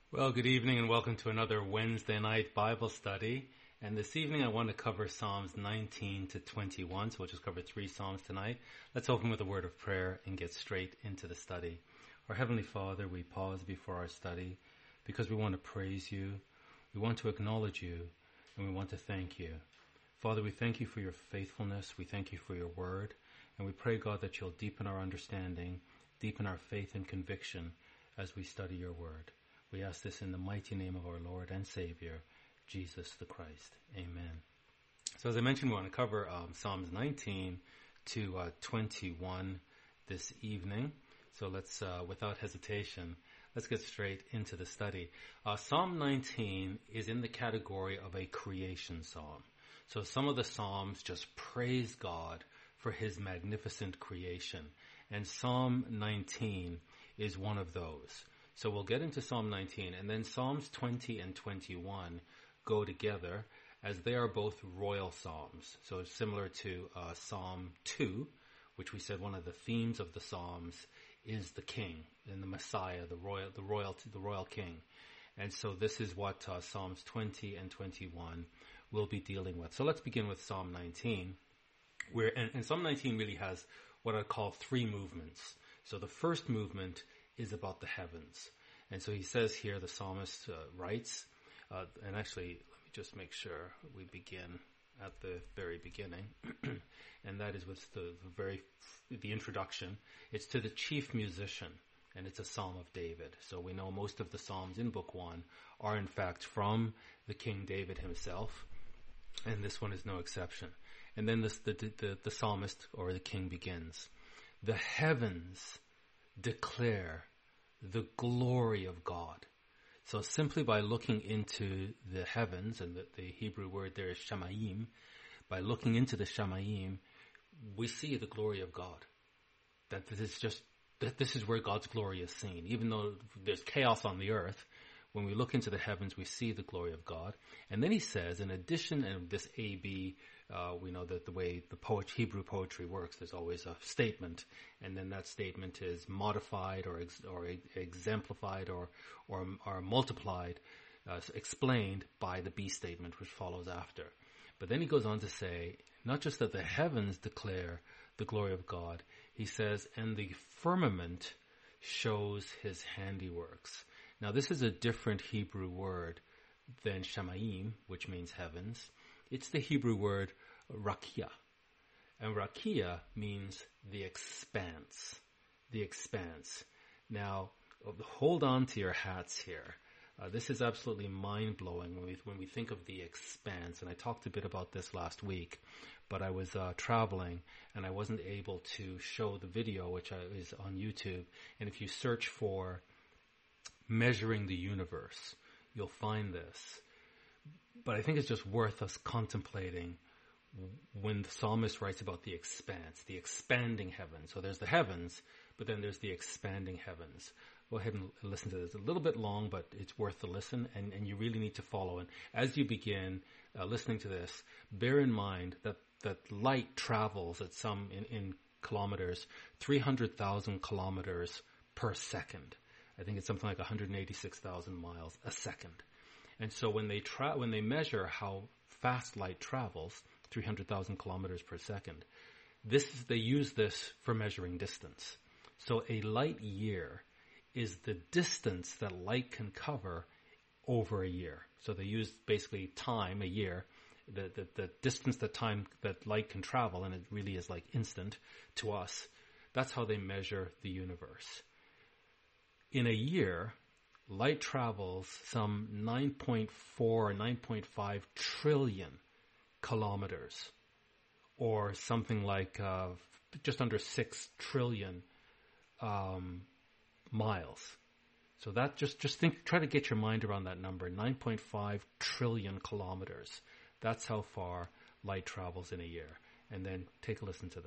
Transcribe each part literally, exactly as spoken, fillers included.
Well, good evening and welcome to another Wednesday night Bible study. And this evening I want to cover Psalms nineteen to twenty-one, so we'll just cover three Psalms tonight. Let's open with a word of prayer and get straight into the study. Our Heavenly Father, we pause before our study because we want to praise you, we want to acknowledge you, and we want to thank you. Father, we thank you for your faithfulness, we thank you for your word, and we pray, God, that you'll deepen our understanding, deepen our faith and conviction as we study your word. We ask this in the mighty name of our Lord and Savior, Jesus the Christ. Amen. So as I mentioned, we want to cover um, Psalms nineteen to uh, twenty-one this evening. So let's, uh, without hesitation, let's get straight into the study. Uh, Psalm nineteen is in the category of a creation psalm. So some of the psalms just praise God for his magnificent creation. And Psalm nineteen is one of those. So we'll get into Psalm nineteen, and then Psalms twenty and twenty-one go together as they are both royal psalms. So it's similar to uh, Psalm two, which we said one of the themes of the psalms is the king and the Messiah, the royal, the royalty, the royal king. And so this is what uh, Psalms twenty and twenty-one will be dealing with. So let's begin with Psalm nineteen, where and, and Psalm nineteen really has what I call three movements. So the first movement is about the heavens. And so he says here, the psalmist uh, writes, uh, and actually, let me just make sure we begin at the very beginning, and that is with the, the very, the introduction. It's to the chief musician, and it's a psalm of David. So we know most of the psalms in book one are in fact from the King David himself, and this one is no exception. And then this, the, the, the psalmist or the king begins, "The heavens declare the glory of God." So simply by looking into the heavens, and the, the Hebrew word there is shamayim, by looking into the shamayim, we see the glory of God. That this is just, that this is where God's glory is seen. Even though there's chaos on the earth, when we look into the heavens, we see the glory of God. And then he says, in addition, and this A B, uh, we know that the way the poet, Hebrew poetry works, there's always a statement, and then that statement is modified or ex, or exemplified or or, or multiplied, uh, explained by the B statement, which follows after. But then he goes on to say, not just that the heavens declare the glory of God, he says, and the firmament shows his handiworks. Now this is a different Hebrew word than shamayim, which means heavens. It's the Hebrew word rakia. And rakia means the expanse. The expanse. Now, hold on to your hats here. Uh, this is absolutely mind-blowing when we, when we think of the expanse. And I talked a bit about this last week, but I was uh, traveling and I wasn't able to show the video, which I, is on YouTube. And if you search for measuring the universe, you'll find this. But I think it's just worth us contemplating when the psalmist writes about the expanse, the expanding heavens. So there's the heavens, but then there's the expanding heavens. Go ahead and listen to this. It's a little bit long, but it's worth the listen, and, and you really need to follow. And as you begin uh, listening to this, bear in mind that, that light travels at some, in, in kilometers, three hundred thousand kilometers per second. I think it's something like one hundred eighty-six thousand miles a second. And so when they tra- when they measure how fast light travels, three hundred thousand kilometers per second, this is, they use this for measuring distance. So a light year is the distance that light can cover over a year. So they use basically time, a year, the, the, the distance that time that light can travel, and it really is like instant to us. That's how they measure the universe. In a year, light travels some nine point four or nine point five trillion kilometers, or something like uh, just under six trillion um, miles. So that just, just think, try to get your mind around that number, nine point five trillion kilometers. That's how far light travels in a year. And then take a listen to this.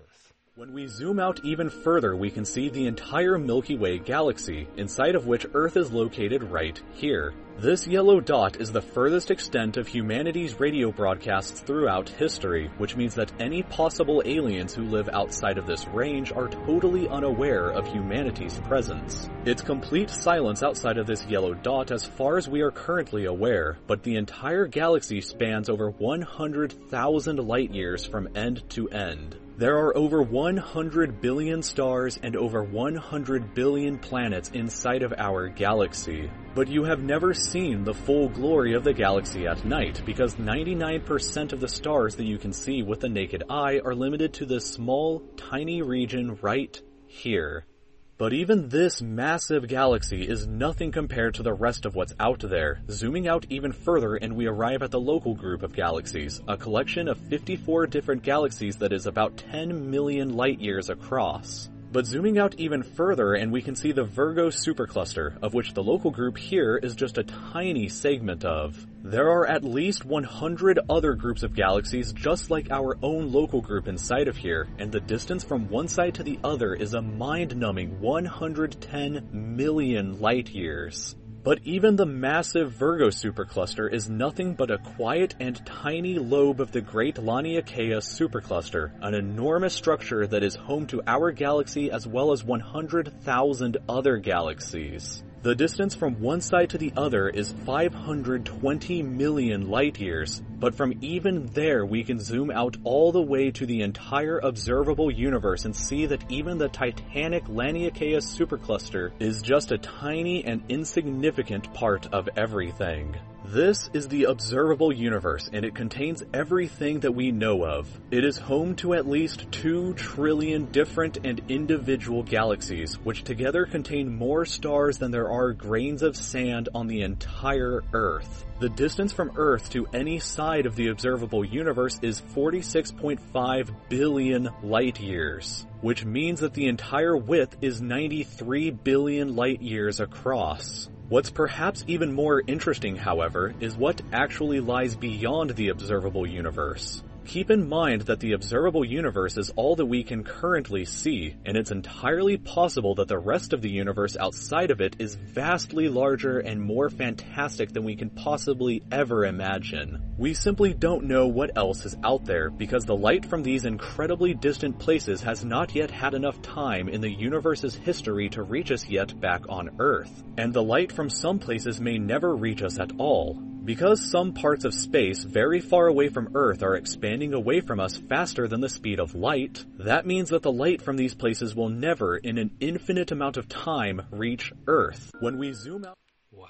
When we zoom out even further, we can see the entire Milky Way galaxy, inside of which Earth is located right here. This yellow dot is the furthest extent of humanity's radio broadcasts throughout history, which means that any possible aliens who live outside of this range are totally unaware of humanity's presence. It's complete silence outside of this yellow dot as far as we are currently aware, but the entire galaxy spans over one hundred thousand light years from end to end. There are over one hundred billion stars and over one hundred billion planets inside of our galaxy. But you have never seen the full glory of the galaxy at night, because ninety-nine percent of the stars that you can see with the naked eye are limited to this small, tiny region right here. But even this massive galaxy is nothing compared to the rest of what's out there. Zooming out even further and we arrive at the local group of galaxies, a collection of fifty-four different galaxies that is about ten million light years across. But zooming out even further and we can see the Virgo supercluster, of which the local group here is just a tiny segment of. There are at least one hundred other groups of galaxies just like our own local group inside of here, and the distance from one side to the other is a mind-numbing one hundred ten million light years. But even the massive Virgo supercluster is nothing but a quiet and tiny lobe of the Great Laniakea supercluster, an enormous structure that is home to our galaxy as well as one hundred thousand other galaxies. The distance from one side to the other is five hundred twenty million light years, but from even there we can zoom out all the way to the entire observable universe and see that even the titanic Laniakea supercluster is just a tiny and insignificant part of everything. This is the observable universe, and it contains everything that we know of. It is home to at least two trillion different and individual galaxies, which together contain more stars than there are grains of sand on the entire Earth. The distance from Earth to any side of the observable universe is forty-six point five billion light years, which means that the entire width is ninety-three billion light years across. What's perhaps even more interesting, however, is what actually lies beyond the observable universe. Keep in mind that the observable universe is all that we can currently see, and it's entirely possible that the rest of the universe outside of it is vastly larger and more fantastic than we can possibly ever imagine. We simply don't know what else is out there, because the light from these incredibly distant places has not yet had enough time in the universe's history to reach us yet back on Earth. And the light from some places may never reach us at all. Because some parts of space very far away from Earth are expanding away from us faster than the speed of light, that means that the light from these places will never, in an infinite amount of time, reach Earth. When we zoom out... Wow.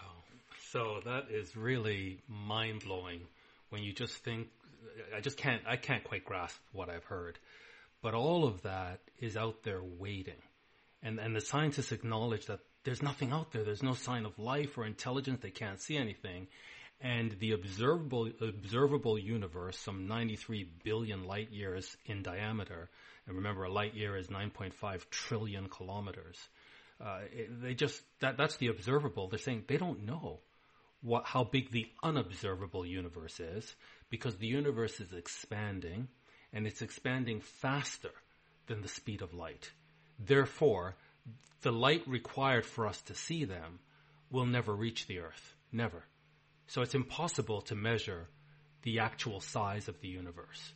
So that is really mind-blowing when you just think... I just can't, I can't quite grasp what I've heard. But all of that is out there waiting. And, and the scientists acknowledge that there's nothing out there. There's no sign of life or intelligence. They can't see anything. And the observable observable universe, some ninety-three billion light years in diameter, and remember a light year is nine point five trillion kilometers. Uh, it, they just that that's the observable. They're saying they don't know what how big the unobservable universe is, because the universe is expanding, and it's expanding faster than the speed of light. Therefore, the light required for us to see them will never reach the Earth. Never. So it's impossible to measure the actual size of the universe.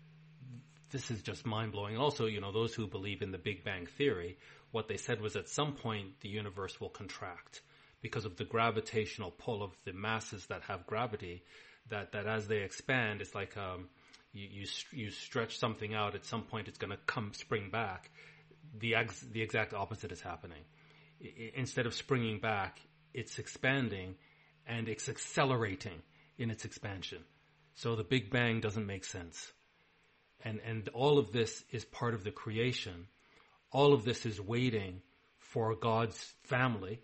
This is just mind-blowing. And also, you know, those who believe in the Big Bang Theory, what they said was at some point the universe will contract because of the gravitational pull of the masses that have gravity, that, that as they expand, it's like um, you, you, you stretch something out, at some point it's going to come spring back. The, ex- the exact opposite is happening. I, instead of springing back, it's expanding, and it's accelerating in its expansion. So the Big Bang doesn't make sense. And and all of this is part of the creation. All of this is waiting for God's family.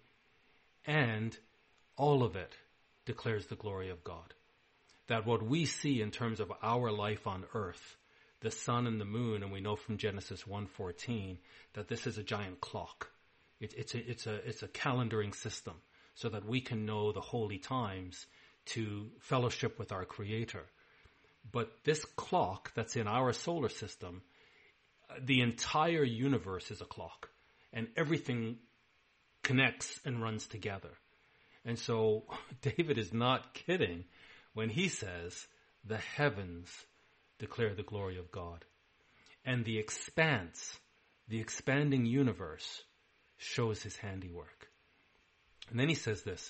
And all of it declares the glory of God. That what we see in terms of our life on earth, the sun and the moon, and we know from Genesis one fourteen that this is a giant clock. It, it's a, it's a, it's a calendaring system, so that we can know the holy times to fellowship with our Creator. But this clock that's in our solar system, the entire universe is a clock, and everything connects and runs together. And so David is not kidding when he says the heavens declare the glory of God, and the expanse, the expanding universe, shows his handiwork. And then he says this,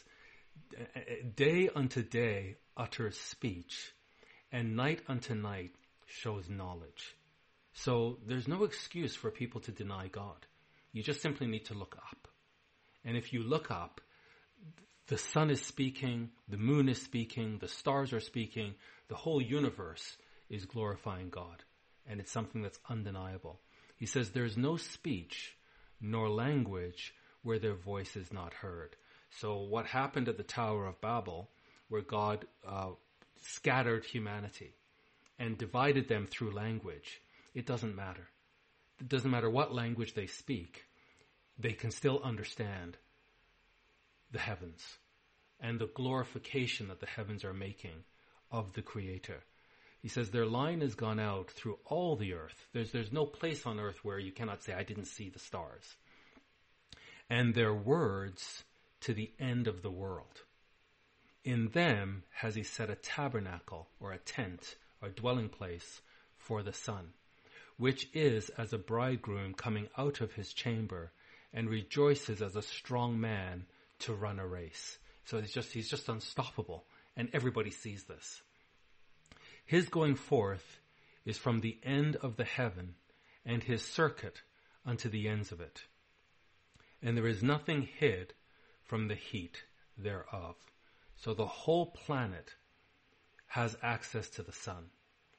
day unto day utters speech, and night unto night shows knowledge. So there's no excuse for people to deny God. You just simply need to look up. And if you look up, the sun is speaking, the moon is speaking, the stars are speaking, the whole universe is glorifying God. And it's something that's undeniable. He says there's no speech nor language where their voice is not heard. So what happened at the Tower of Babel, where God uh, scattered humanity and divided them through language, it doesn't matter. It doesn't matter what language they speak. They can still understand the heavens and the glorification that the heavens are making of the Creator. He says their line has gone out through all the earth. There's, there's no place on earth where you cannot say, I didn't see the stars. And their words to the end of the world. In them has he set a tabernacle or a tent or dwelling place for the sun, which is as a bridegroom coming out of his chamber and rejoices as a strong man to run a race. So he's just, he's just unstoppable, and everybody sees this. His going forth is from the end of the heaven, and his circuit unto the ends of it. And there is nothing hid from the heat thereof. So the whole planet has access to the sun.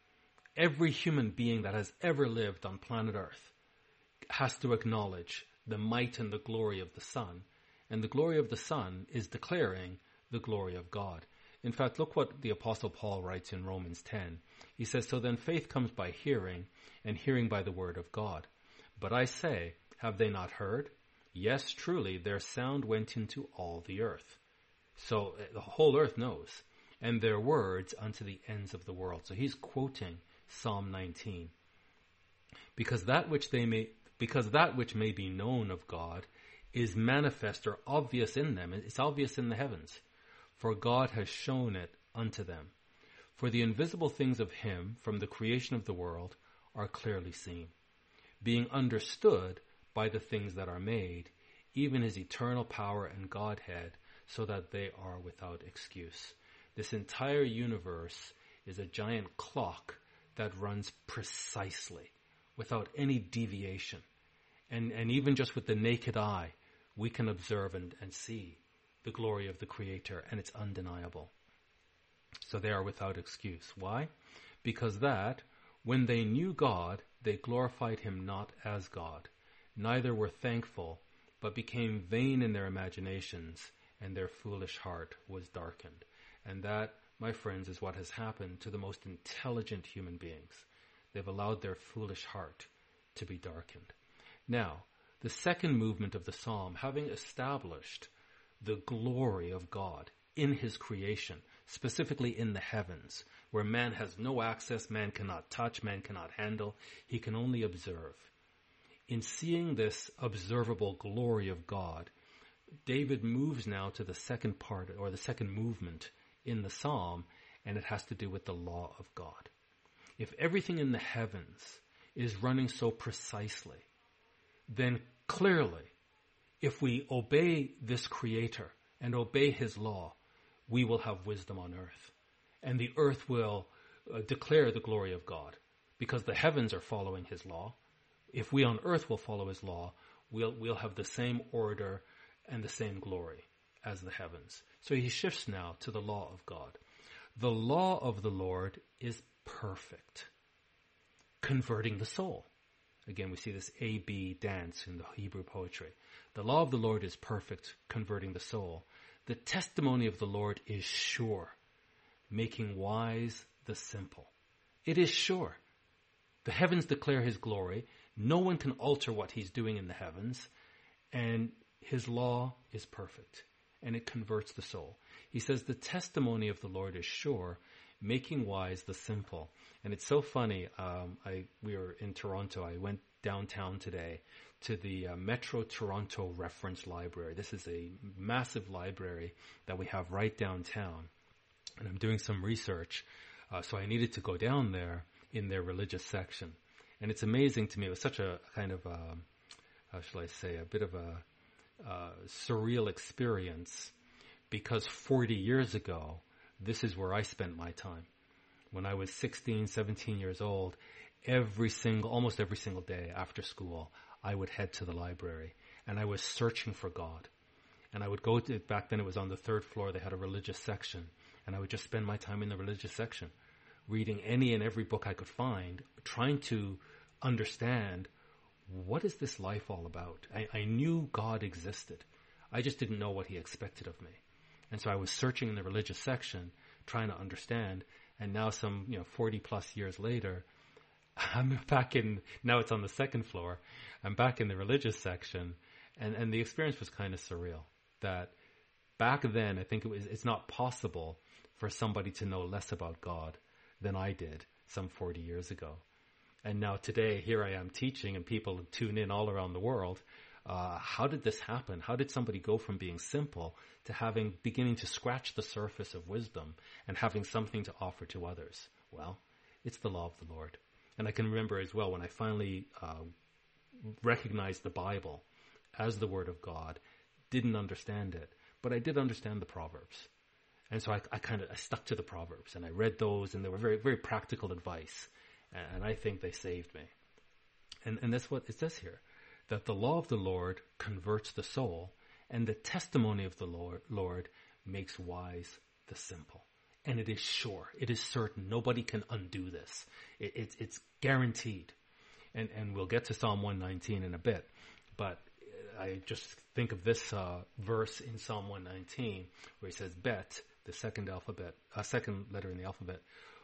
Every human being that has ever lived on planet Earth has to acknowledge the might and the glory of the sun. And the glory of the sun is declaring the glory of God. In fact, look what the Apostle Paul writes in Romans ten. He says, so then faith comes by hearing, and hearing by the word of God. But I say, have they not heard? Yes, truly, their sound went into all the earth. So the whole earth knows. And their words unto the ends of the world. So he's quoting Psalm nineteen. Because that which they may, because that which may be known of God is manifest or obvious in them. It's obvious in the heavens. For God has shown it unto them. For the invisible things of him from the creation of the world are clearly seen, being understood by the things that are made, even his eternal power and Godhead, so that they are without excuse. This entire universe is a giant clock that runs precisely, without any deviation. And, and even just with the naked eye, we can observe and, and see the glory of the Creator, and it's undeniable. So they are without excuse. Why? Because that, when they knew God, they glorified him not as God, neither were thankful, but became vain in their imaginations, and their foolish heart was darkened. And that, my friends, is what has happened to the most intelligent human beings. They've allowed their foolish heart to be darkened. Now, the second movement of the psalm, having established the glory of God in his creation, specifically in the heavens, where man has no access, man cannot touch, man cannot handle, he can only observe. In seeing this observable glory of God, David moves now to the second part, or the second movement in the psalm, and it has to do with the law of God. If everything in the heavens is running so precisely, then clearly, if we obey this Creator and obey his law, we will have wisdom on earth. And the earth will uh, declare the glory of God, because the heavens are following his law. If we on earth will follow his law, we'll, we'll have the same order and the same glory as the heavens. So he shifts now to the law of God. The law of the Lord is perfect, converting the soul. Again, we see this A B dance in the Hebrew poetry. The law of the Lord is perfect, converting the soul. The testimony of the Lord is sure, making wise the simple. It is sure. The heavens declare his glory. No one can alter what he's doing in the heavens. And his law is perfect, and it converts the soul. He says the testimony of the Lord is sure, making wise the simple. And it's so funny. Um, I we were in Toronto. I went downtown today to the uh, Metro Toronto Reference Library. This is a massive library that we have right downtown. And I'm doing some research, uh, so I needed to go down there in their religious section. And it's amazing to me. It was such a kind of, a, how shall I say, a bit of a uh, surreal experience, because forty years ago, this is where I spent my time. When I was sixteen, seventeen years old, every single, almost every single day after school, I would head to the library, and I was searching for God. And I would go to, back then it was on the third floor, they had a religious section, and I would just spend my time in the religious section, reading any and every book I could find, trying to understand, what is this life all about? I, I knew God existed. I just didn't know what he expected of me. And so I was searching in the religious section, trying to understand, and now some, you know, forty plus years later, I'm back in, now it's on the second floor, I'm back in the religious section, and, and the experience was kind of surreal. That back then, I think it was, it's not possible for somebody to know less about God than I did some forty years ago. And now today, here I am teaching, and people tune in all around the world. Uh, how did this happen? How did somebody go from being simple to having, beginning to scratch the surface of wisdom and having something to offer to others? Well, it's the law of the Lord. And I can remember as well when I finally uh, recognized the Bible as the Word of God, didn't understand it, but I did understand the Proverbs. And so I, I kind of I stuck to the Proverbs, and I read those, and they were very, very practical advice. And I think they saved me. And, and that's what it says here, that the law of the Lord converts the soul, and the testimony of the Lord, Lord makes wise the simple. And it is sure. It is certain. Nobody can undo this. It, it's, it's guaranteed. And, and we'll get to Psalm one nineteen in a bit. But I just think of this uh, verse in Psalm one nineteen where he says, Bet, the second alphabet, uh, second letter in the alphabet,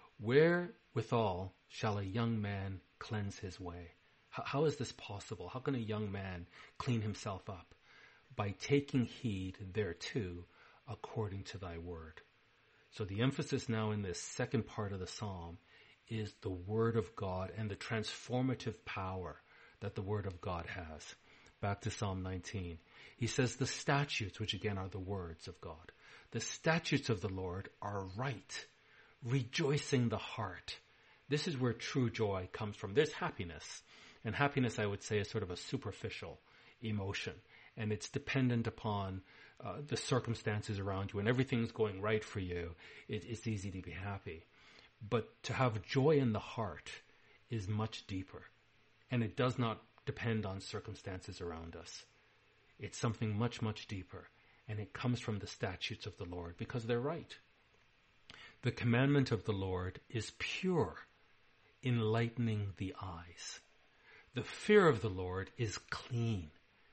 wherewithal shall a young man cleanse his way? How, how is this possible? How can a young man clean himself up? By taking heed thereto according to thy word. So the emphasis now in this second part of the psalm is the word of God and the transformative power that the word of God has. Back to Psalm nineteen. He says the statutes, which again are the words of God, the statutes of the Lord are right, rejoicing the heart. This is where true joy comes from. There's happiness. And happiness, I would say, is sort of a superficial emotion. And it's dependent upon uh, the circumstances around you. When everything's going right for you, it, it's easy to be happy. But to have joy in the heart is much deeper. And it does not depend on circumstances around us. It's something much, much deeper. And it comes from the statutes of the Lord because they're right. The commandment of the Lord is pure, enlightening the eyes. The fear of the Lord is clean,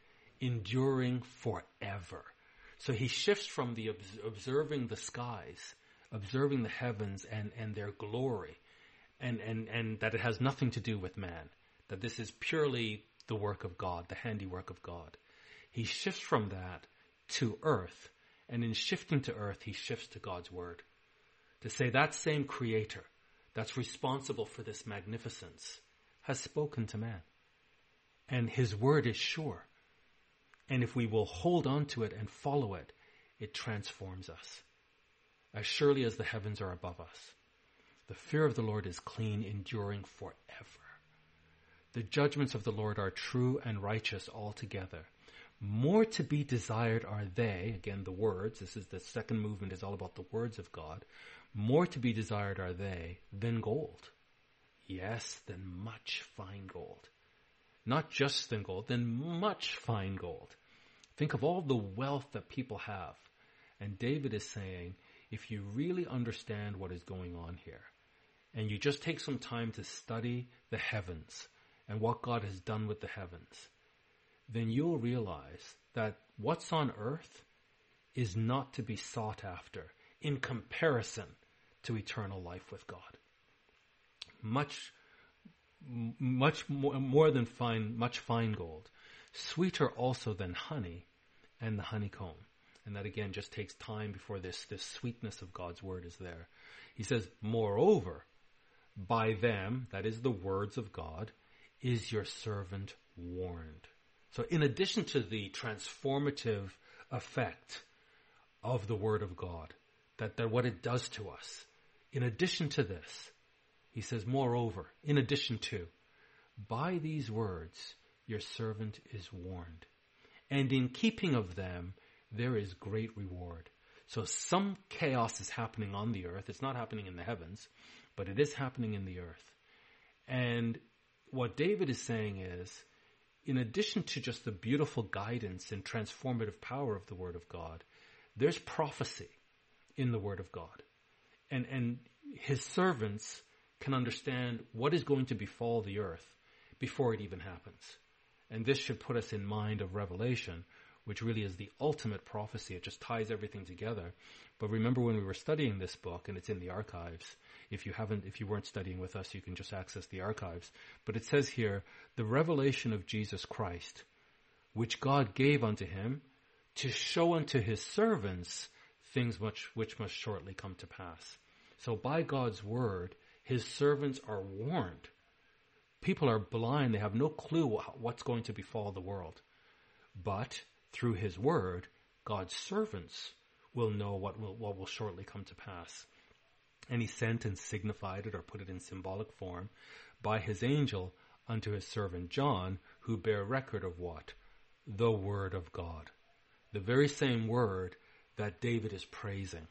enduring forever. So he shifts from the observing the skies, observing the heavens and, and their glory, and, and, and that it has nothing to do with man, that this is purely the work of God, the handiwork of God. He shifts from that to earth, and in shifting to earth, he shifts to God's word. To say that same creator that's responsible for this magnificence has spoken to man. And his word is sure. And if we will hold on to it and follow it, it transforms us. As surely as the heavens are above us. The fear of the Lord is clean, enduring forever. The judgments of the Lord are true and righteous altogether. More to be desired are they, again the words, this is the second movement, is all about the words of God. More to be desired are they than gold. Yes, than much fine gold. Not just than gold, than much fine gold. Think of all the wealth that people have. And David is saying, if you really understand what is going on here, and you just take some time to study the heavens and what God has done with the heavens, then you'll realize that what's on earth is not to be sought after in comparison to eternal life with God. Much, much more, more than fine, much fine gold, sweeter also than honey and the honeycomb. And that again just takes time before this, this sweetness of God's word is there. He says, moreover, by them, that is the words of God, is your servant warned. So in addition to the transformative effect of the word of God, that, that what it does to us, in addition to this, he says, moreover, in addition to, by these words, your servant is warned. And in keeping of them, there is great reward. So some chaos is happening on the earth. It's not happening in the heavens, but it is happening in the earth. And what David is saying is, in addition to just the beautiful guidance and transformative power of the Word of God, there's prophecy in the Word of God. And, and his servants can understand what is going to befall the earth before it even happens. And this should put us in mind of Revelation, which really is the ultimate prophecy. It just ties everything together. But remember when we were studying this book, and it's in the archives. If you haven't, if you weren't studying with us, you can just access the archives. But it says here, the revelation of Jesus Christ, which God gave unto him to show unto his servants things which, which must shortly come to pass. So by God's word, his servants are warned. People are blind. They have no clue what's going to befall the world. But through his word, God's servants will know what will, what will shortly come to pass. And he sent and signified it, or put it in symbolic form, by his angel unto his servant John, who bear record of what? The word of God. The very same word that David is praising.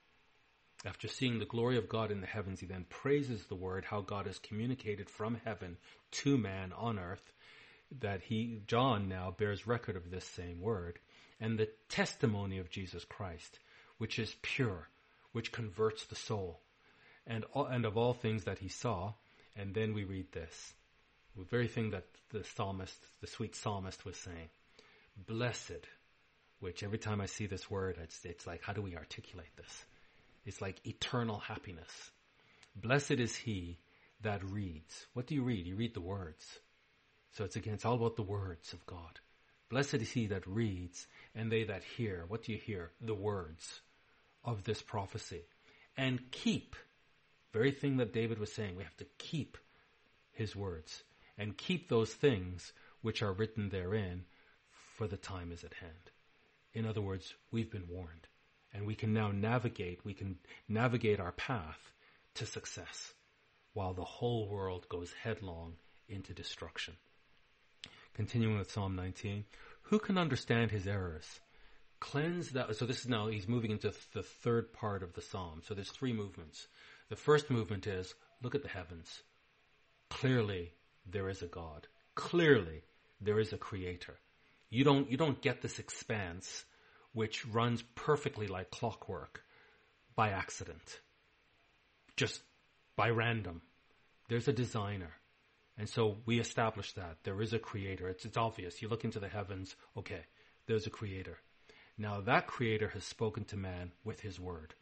After seeing the glory of God in the heavens, he then praises the word, how God has communicated from heaven to man on earth, that he, John now bears record of this same word, and the testimony of Jesus Christ, which is pure, which converts the soul, and all, and of all things that he saw. And then we read this, the very thing that the psalmist, the sweet psalmist was saying, blessed, which every time I see this word, it's, it's like, how do we articulate this? It's like eternal happiness. Blessed is he that reads. What do you read? You read the words. So it's again, it's all about the words of God. Blessed is he that reads, and they that hear. What do you hear? The words of this prophecy. And keep. Very thing that David was saying. We have to keep his words. And keep those things which are written therein, for the time is at hand. In other words, we've been warned. And we can now navigate, we can navigate our path to success, while the whole world goes headlong into destruction. Continuing with Psalm nineteen, who can understand his errors? Cleanse that. So this is now, he's moving into the third part of the psalm. So there's three movements. The first movement is, look at the heavens. Clearly, there is a God. Clearly, there is a creator. You don't, you don't get this expanse which runs perfectly like clockwork by accident, just by random. There's a designer. And so we establish that. There is a creator. It's, it's obvious. You look into the heavens, okay, there's a creator. Now that creator has spoken to man with his word.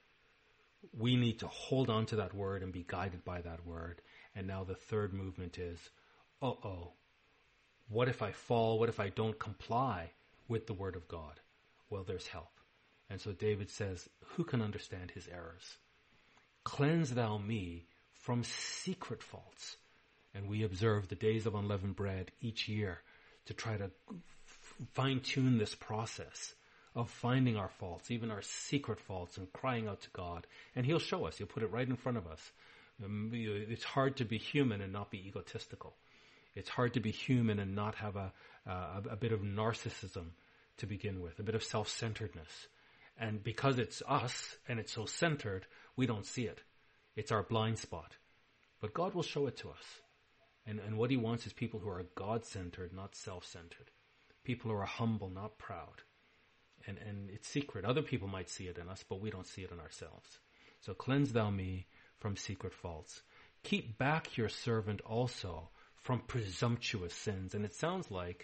We need to hold on to that word and be guided by that word. And now the third movement is, uh-oh, what if I fall? What if I don't comply with the word of God? Well, there's help. And so David says, who can understand his errors? Cleanse thou me from secret faults. And we observe the days of unleavened bread each year to try to fine-tune this process of finding our faults, even our secret faults, and crying out to God. And he'll show us. He'll put it right in front of us. It's hard to be human and not be egotistical. It's hard to be human and not have a, a, a bit of narcissism to begin with, a bit of self-centeredness. And because it's us and it's so centered, we don't see it. It's our blind spot. But God will show it to us. And, and what he wants is people who are God-centered, not self-centered. People who are humble, not proud. And, and it's secret. Other people might see it in us, but we don't see it in ourselves. So cleanse thou me from secret faults. Keep back your servant also from presumptuous sins. And it sounds like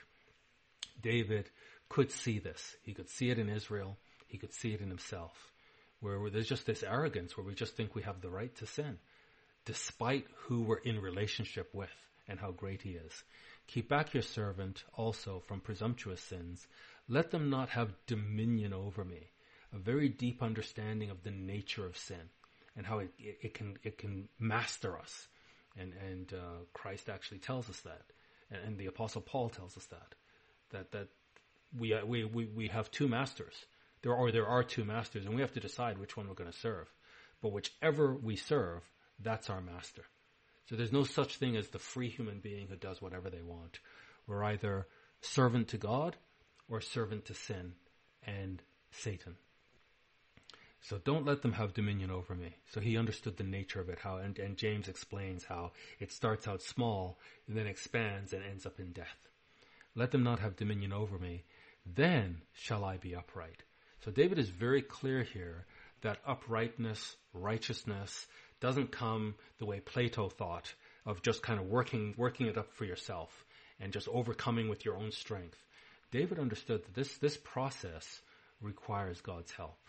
David could see this. He could see it in Israel. He could see it in himself, where, where there's just this arrogance where we just think we have the right to sin, despite who we're in relationship with and how great he is. Keep back your servant also from presumptuous sins. Let them not have dominion over me. a very deep understanding of the nature of sin and how it, it, it can it can master us. And and uh, Christ actually tells us that, and, and the Apostle Paul tells us that that that we uh, we we we have two masters. There are there are two masters, and we have to decide which one we're going to serve. But whichever we serve, that's our master. So there's no such thing as the free human being who does whatever they want. We're either servant to God or servant to sin and Satan. So don't let them have dominion over me. So he understood the nature of it, how and, and James explains how it starts out small and then expands and ends up in death. Let them not have dominion over me, then shall I be upright. So David is very clear here that uprightness, righteousness, doesn't come the way Plato thought, of just kind of working working it up for yourself and just overcoming with your own strength. David understood that this, this process requires God's help.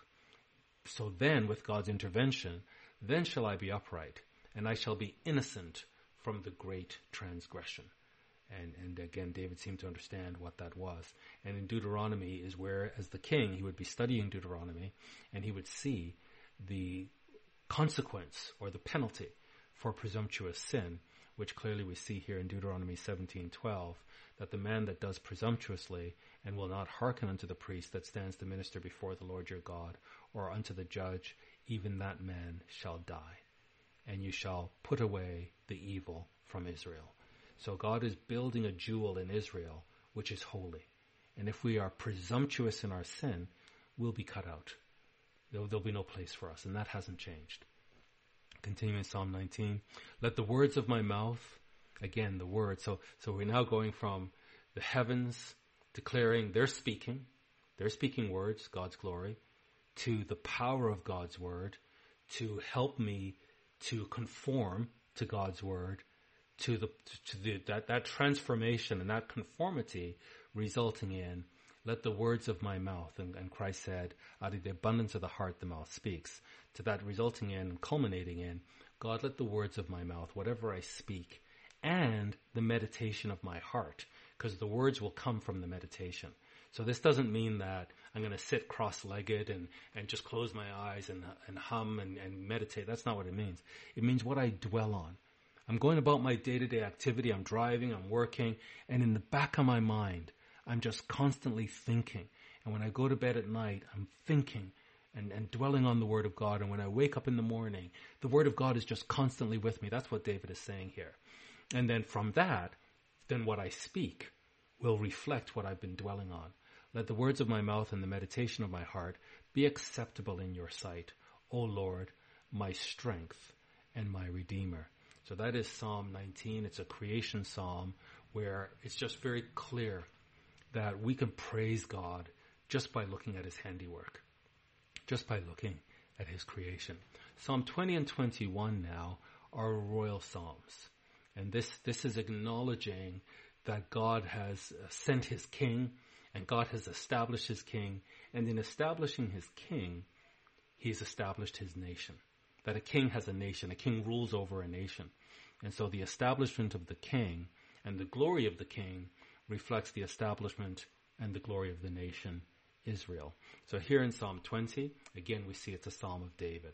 So then, with God's intervention, then shall I be upright, and I shall be innocent from the great transgression. And, and again, David seemed to understand what that was. And in Deuteronomy is where, as the king, he would be studying Deuteronomy, and he would see the consequence or the penalty for presumptuous sin, which clearly we see here in Deuteronomy seventeen twelve, that the man that does presumptuously and will not hearken unto the priest that stands to minister before the Lord your God, or unto the judge, even that man shall die, and you shall put away the evil from Israel. So God is building a jewel in Israel, which is holy. And if we are presumptuous in our sin, we'll be cut out. There'll, there'll be no place for us, and that hasn't changed. Continuing Psalm nineteen, let the words of my mouth, again, the word. So, so we're now going from the heavens declaring, they're speaking, they're speaking words, God's glory, to the power of God's word, to help me to conform to God's word, to the to the that, that transformation and that conformity resulting in, let the words of my mouth, and, and Christ said, out of the abundance of the heart the mouth speaks, to that resulting in, culminating in, God, let the words of my mouth, whatever I speak, and the meditation of my heart, because the words will come from the meditation. So this doesn't mean that I'm going to sit cross-legged and, and just close my eyes and, and hum and, and meditate. That's not what it means. It means what I dwell on. I'm going about my day-to-day activity. I'm driving, I'm working, and in the back of my mind, I'm just constantly thinking. And when I go to bed at night, I'm thinking and, and dwelling on the Word of God. And when I wake up in the morning, the Word of God is just constantly with me. That's what David is saying here. And then from that, then what I speak will reflect what I've been dwelling on. Let the words of my mouth and the meditation of my heart be acceptable in your sight, O Lord, my strength and my Redeemer. So that is Psalm nineteen. It's a creation psalm where it's just very clear that we can praise God just by looking at his handiwork, just by looking at his creation. Psalm twenty and twenty-one now are royal psalms. And this, this is acknowledging that God has sent his king, and God has established his king, and in establishing his king, he's established his nation. That a king has a nation, a king rules over a nation. And so the establishment of the king and the glory of the king reflects the establishment and the glory of the nation, Israel. So here in Psalm twenty, again we see it's a psalm of David.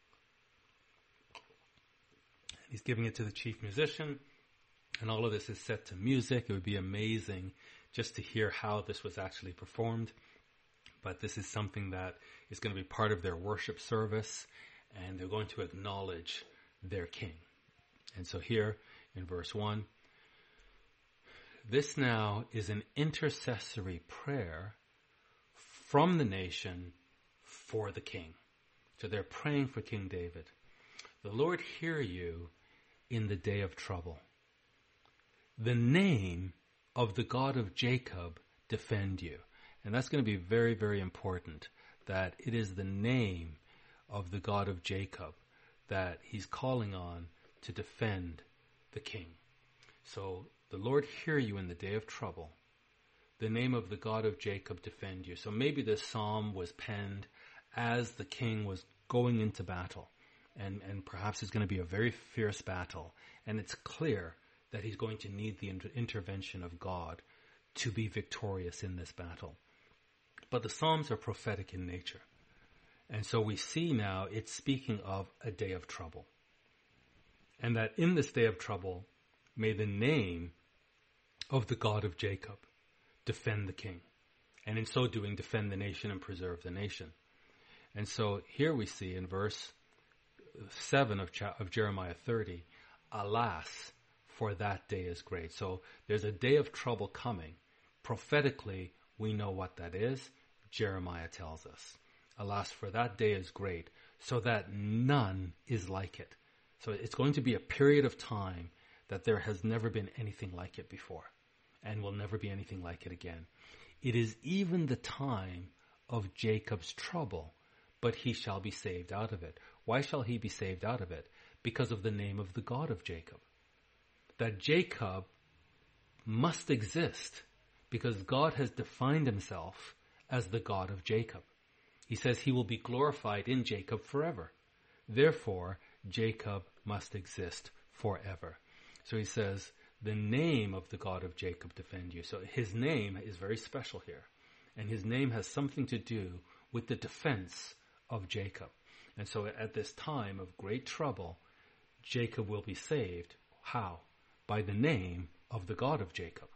He's giving it to the chief musician, and all of this is set to music. It would be amazing just to hear how this was actually performed. But this is something that is going to be part of their worship service, and they're going to acknowledge their king. And so here in verse one, this now is an intercessory prayer from the nation for the king. So they're praying for King David. The Lord hear you in the day of trouble. The name of the God of Jacob defend you. And that's going to be very, very important, that it is the name of the God of Jacob that he's calling on to defend the king. So the Lord hear you in the day of trouble. The name of the God of Jacob defend you. So maybe this psalm was penned as the king was going into battle. And, and perhaps it's going to be a very fierce battle. And it's clear that he's going to need the inter- intervention of God to be victorious in this battle. But the Psalms are prophetic in nature. And so we see now it's speaking of a day of trouble. And that in this day of trouble, may the name of the God of Jacob defend the king. And in so doing, defend the nation and preserve the nation. And so here we see in verse seven of, of Jeremiah thirty, alas, for that day is great. So there's a day of trouble coming. Prophetically, we know what that is. Jeremiah tells us. Alas, for that day is great, so that none is like it. So it's going to be a period of time that there has never been anything like it before, and will never be anything like it again. It is even the time of Jacob's trouble, but he shall be saved out of it. Why shall he be saved out of it? Because of the name of the God of Jacob. That Jacob must exist because God has defined himself as the God of Jacob. He says he will be glorified in Jacob forever. Therefore, Jacob must exist forever. So he says, the name of the God of Jacob defend you. So his name is very special here. And his name has something to do with the defense of Jacob. And so at this time of great trouble, Jacob will be saved. How? By the name of the God of Jacob.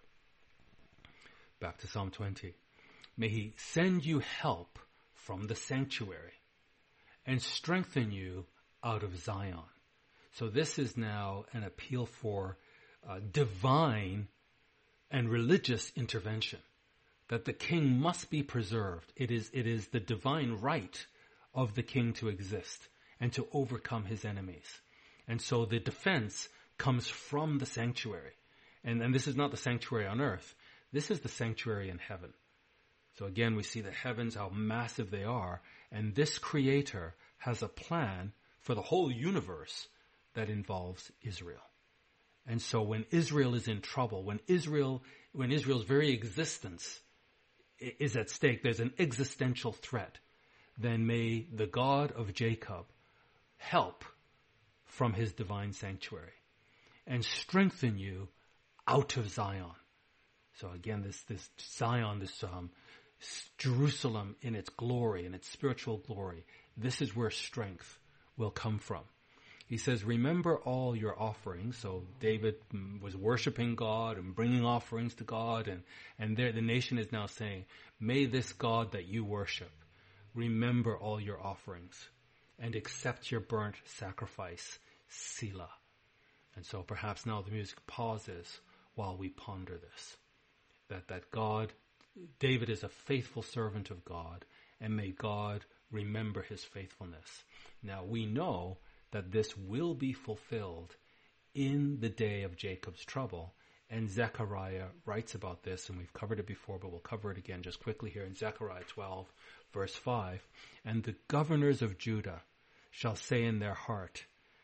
Back to Psalm twenty. May he send you help from the sanctuary and strengthen you out of Zion. So this is now an appeal for uh, divine and religious intervention, that the king must be preserved. It is, it is the divine right of the king to exist and to overcome his enemies. And so the defense comes from the sanctuary. And, and this is not the sanctuary on earth. This is the sanctuary in heaven. So again, we see the heavens, how massive they are. And this creator has a plan for the whole universe that involves Israel. And so when Israel is in trouble, when Israel, when Israel's very existence is at stake, there's an existential threat, then may the God of Jacob help from his divine sanctuary and strengthen you out of Zion. So again, this, this Zion, this um, Jerusalem in its glory, in its spiritual glory, this is where strength will come from. He says, remember all your offerings. So David was worshiping God and bringing offerings to God. And, and there the nation is now saying, may this God that you worship remember all your offerings and accept your burnt sacrifice, Selah. And so perhaps now the music pauses while we ponder this. That, that God, David is a faithful servant of God, and may God remember his faithfulness. Now we know that this will be fulfilled in the day of Jacob's trouble. And Zechariah writes about this, and we've covered it before, but we'll cover it again just quickly here in Zechariah twelve, verse five. And the governors of Judah shall say in their heart,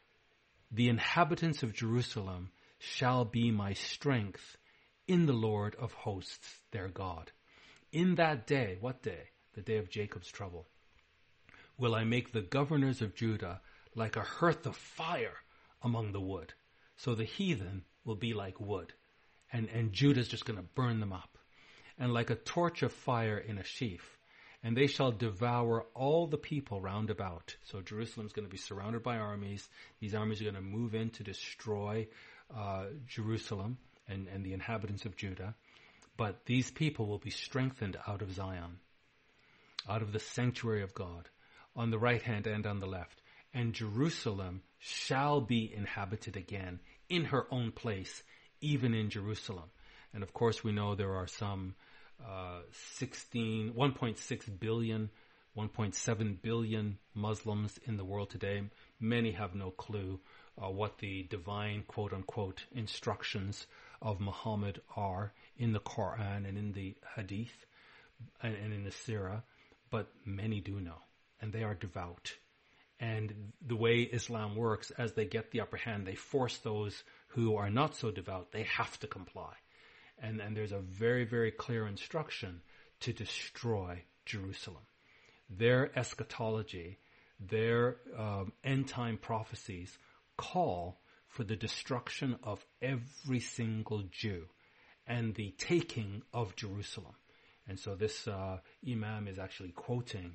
the inhabitants of Jerusalem shall be my strength in the Lord of hosts, their God. In that day, what day? The day of Jacob's trouble. Will I make the governors of Judah like a hearth of fire among the wood. So the heathen will be like wood. And, and Judah's just going to burn them up. And like a torch of fire in a sheaf. And they shall devour all the people round about. So Jerusalem's going to be surrounded by armies. These armies are going to move in to destroy uh, Jerusalem and, and the inhabitants of Judah. But these people will be strengthened out of Zion, out of the sanctuary of God, on the right hand and on the left. And Jerusalem shall be inhabited again in her own place, even in Jerusalem. And of course we know there are some uh, sixteen, one point six billion, one point seven billion Muslims in the world today. Many have no clue uh, what the divine, quote-unquote, instructions of Muhammad are in the Quran and in the Hadith and, and in the Sirah, but many do know, and they are devout. And the way Islam works, as they get the upper hand, they force those who are not so devout, they have to comply. And, and there's a very, very clear instruction to destroy Jerusalem. Their eschatology, their um, end-time prophecies call for the destruction of every single Jew and the taking of Jerusalem. And so this uh, Imam is actually quoting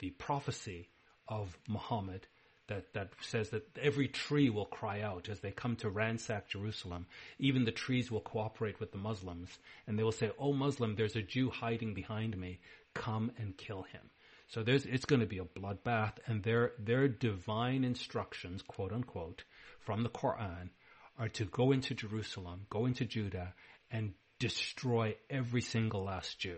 the prophecy of Muhammad that, that says that every tree will cry out as they come to ransack Jerusalem. Even the trees will cooperate with the Muslims, and they will say, "Oh Muslim, there's a Jew hiding behind me. Come and kill him." So there's, it's going to be a bloodbath, and their, their divine instructions, quote unquote, from the Quran are to go into Jerusalem, go into Judah, and destroy every single last Jew.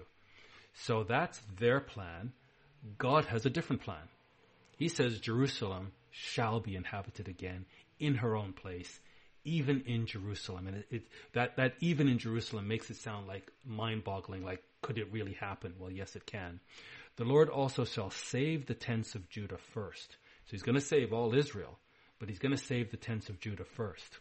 So that's their plan. God has a different plan. He says Jerusalem shall be inhabited again in her own place, even in Jerusalem. And it, it, that, that even in Jerusalem makes it sound like mind-boggling, like could it really happen? Well, yes, it can. The Lord also shall save the tents of Judah first. So he's going to save all Israel, but he's going to save the tents of Judah first.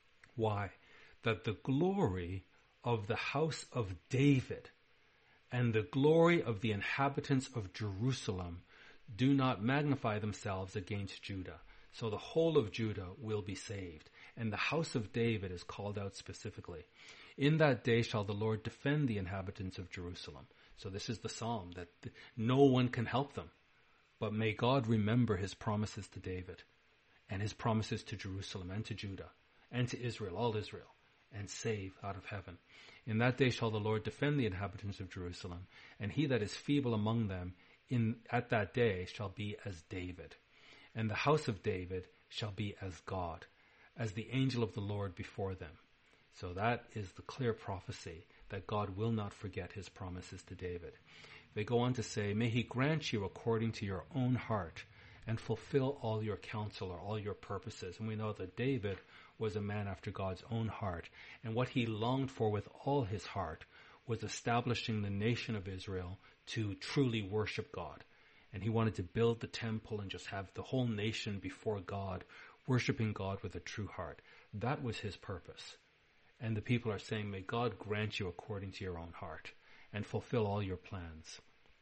Why? That the glory of the house of David and the glory of the inhabitants of Jerusalem do not magnify themselves against Judah. So the whole of Judah will be saved. And the house of David is called out specifically. In that day shall the Lord defend the inhabitants of Jerusalem. So this is the psalm that no one can help them. But may God remember his promises to David and his promises to Jerusalem and to Judah and to Israel, all Israel, and save out of heaven. In that day shall the Lord defend the inhabitants of Jerusalem, and he that is feeble among them in at that day shall be as David. And the house of David shall be as God, as the angel of the Lord before them. So that is the clear prophecy that God will not forget his promises to David. They go on to say, may he grant you according to your own heart and fulfill all your counsel or all your purposes. And we know that David was a man after God's own heart. And what he longed for with all his heart was establishing the nation of Israel to truly worship God. And he wanted to build the temple and just have the whole nation before God, worshiping God with a true heart. That was his purpose. And the people are saying, may God grant you according to your own heart and fulfill all your plans.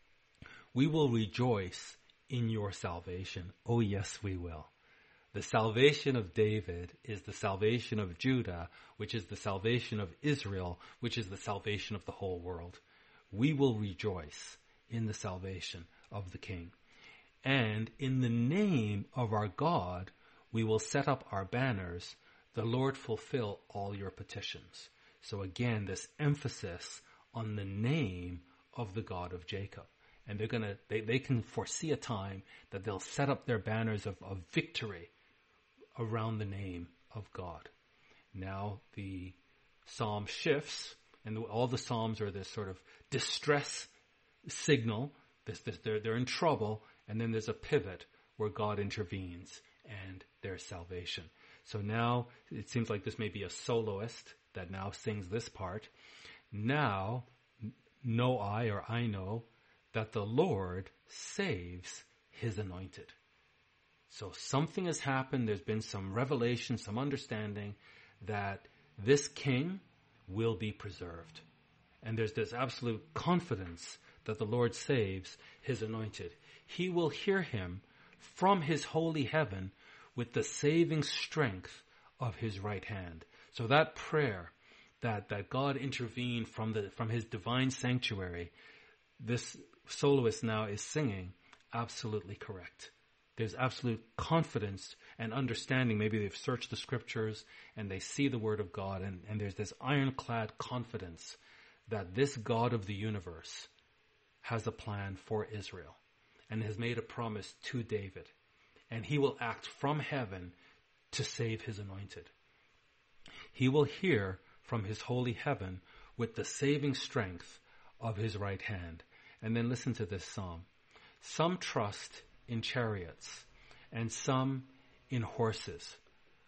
We will rejoice in your salvation. Oh yes, we will. The salvation of David is the salvation of Judah, which is the salvation of Israel, which is the salvation of the whole world. We will rejoice in the salvation of the King. And in the name of our God, we will set up our banners. The Lord fulfill all your petitions. So again, this emphasis on the name of the God of Jacob. And they're gonna, they, they can foresee a time that they'll set up their banners of, of victory around the name of God. Now the psalm shifts, and all the psalms are this sort of distress signal. This, this, they're, they're in trouble, and then there's a pivot where God intervenes, and there's salvation. So now it seems like this may be a soloist that now sings this part. Now know I, or I know, that the Lord saves his anointed. So something has happened. There's been some revelation, some understanding that this king will be preserved. And there's this absolute confidence that the Lord saves his anointed. He will hear him from his holy heaven with the saving strength of his right hand. So that prayer that, that God intervened from the, from his divine sanctuary, this soloist now is singing absolutely correct. There's absolute confidence and understanding. Maybe they've searched the scriptures and they see the word of God, and, and there's this ironclad confidence that this God of the universe has a plan for Israel and has made a promise to David. And he will act from heaven to save his anointed. He will hear from his holy heaven with the saving strength of his right hand. And then listen to this psalm. Some trust in chariots and some in horses,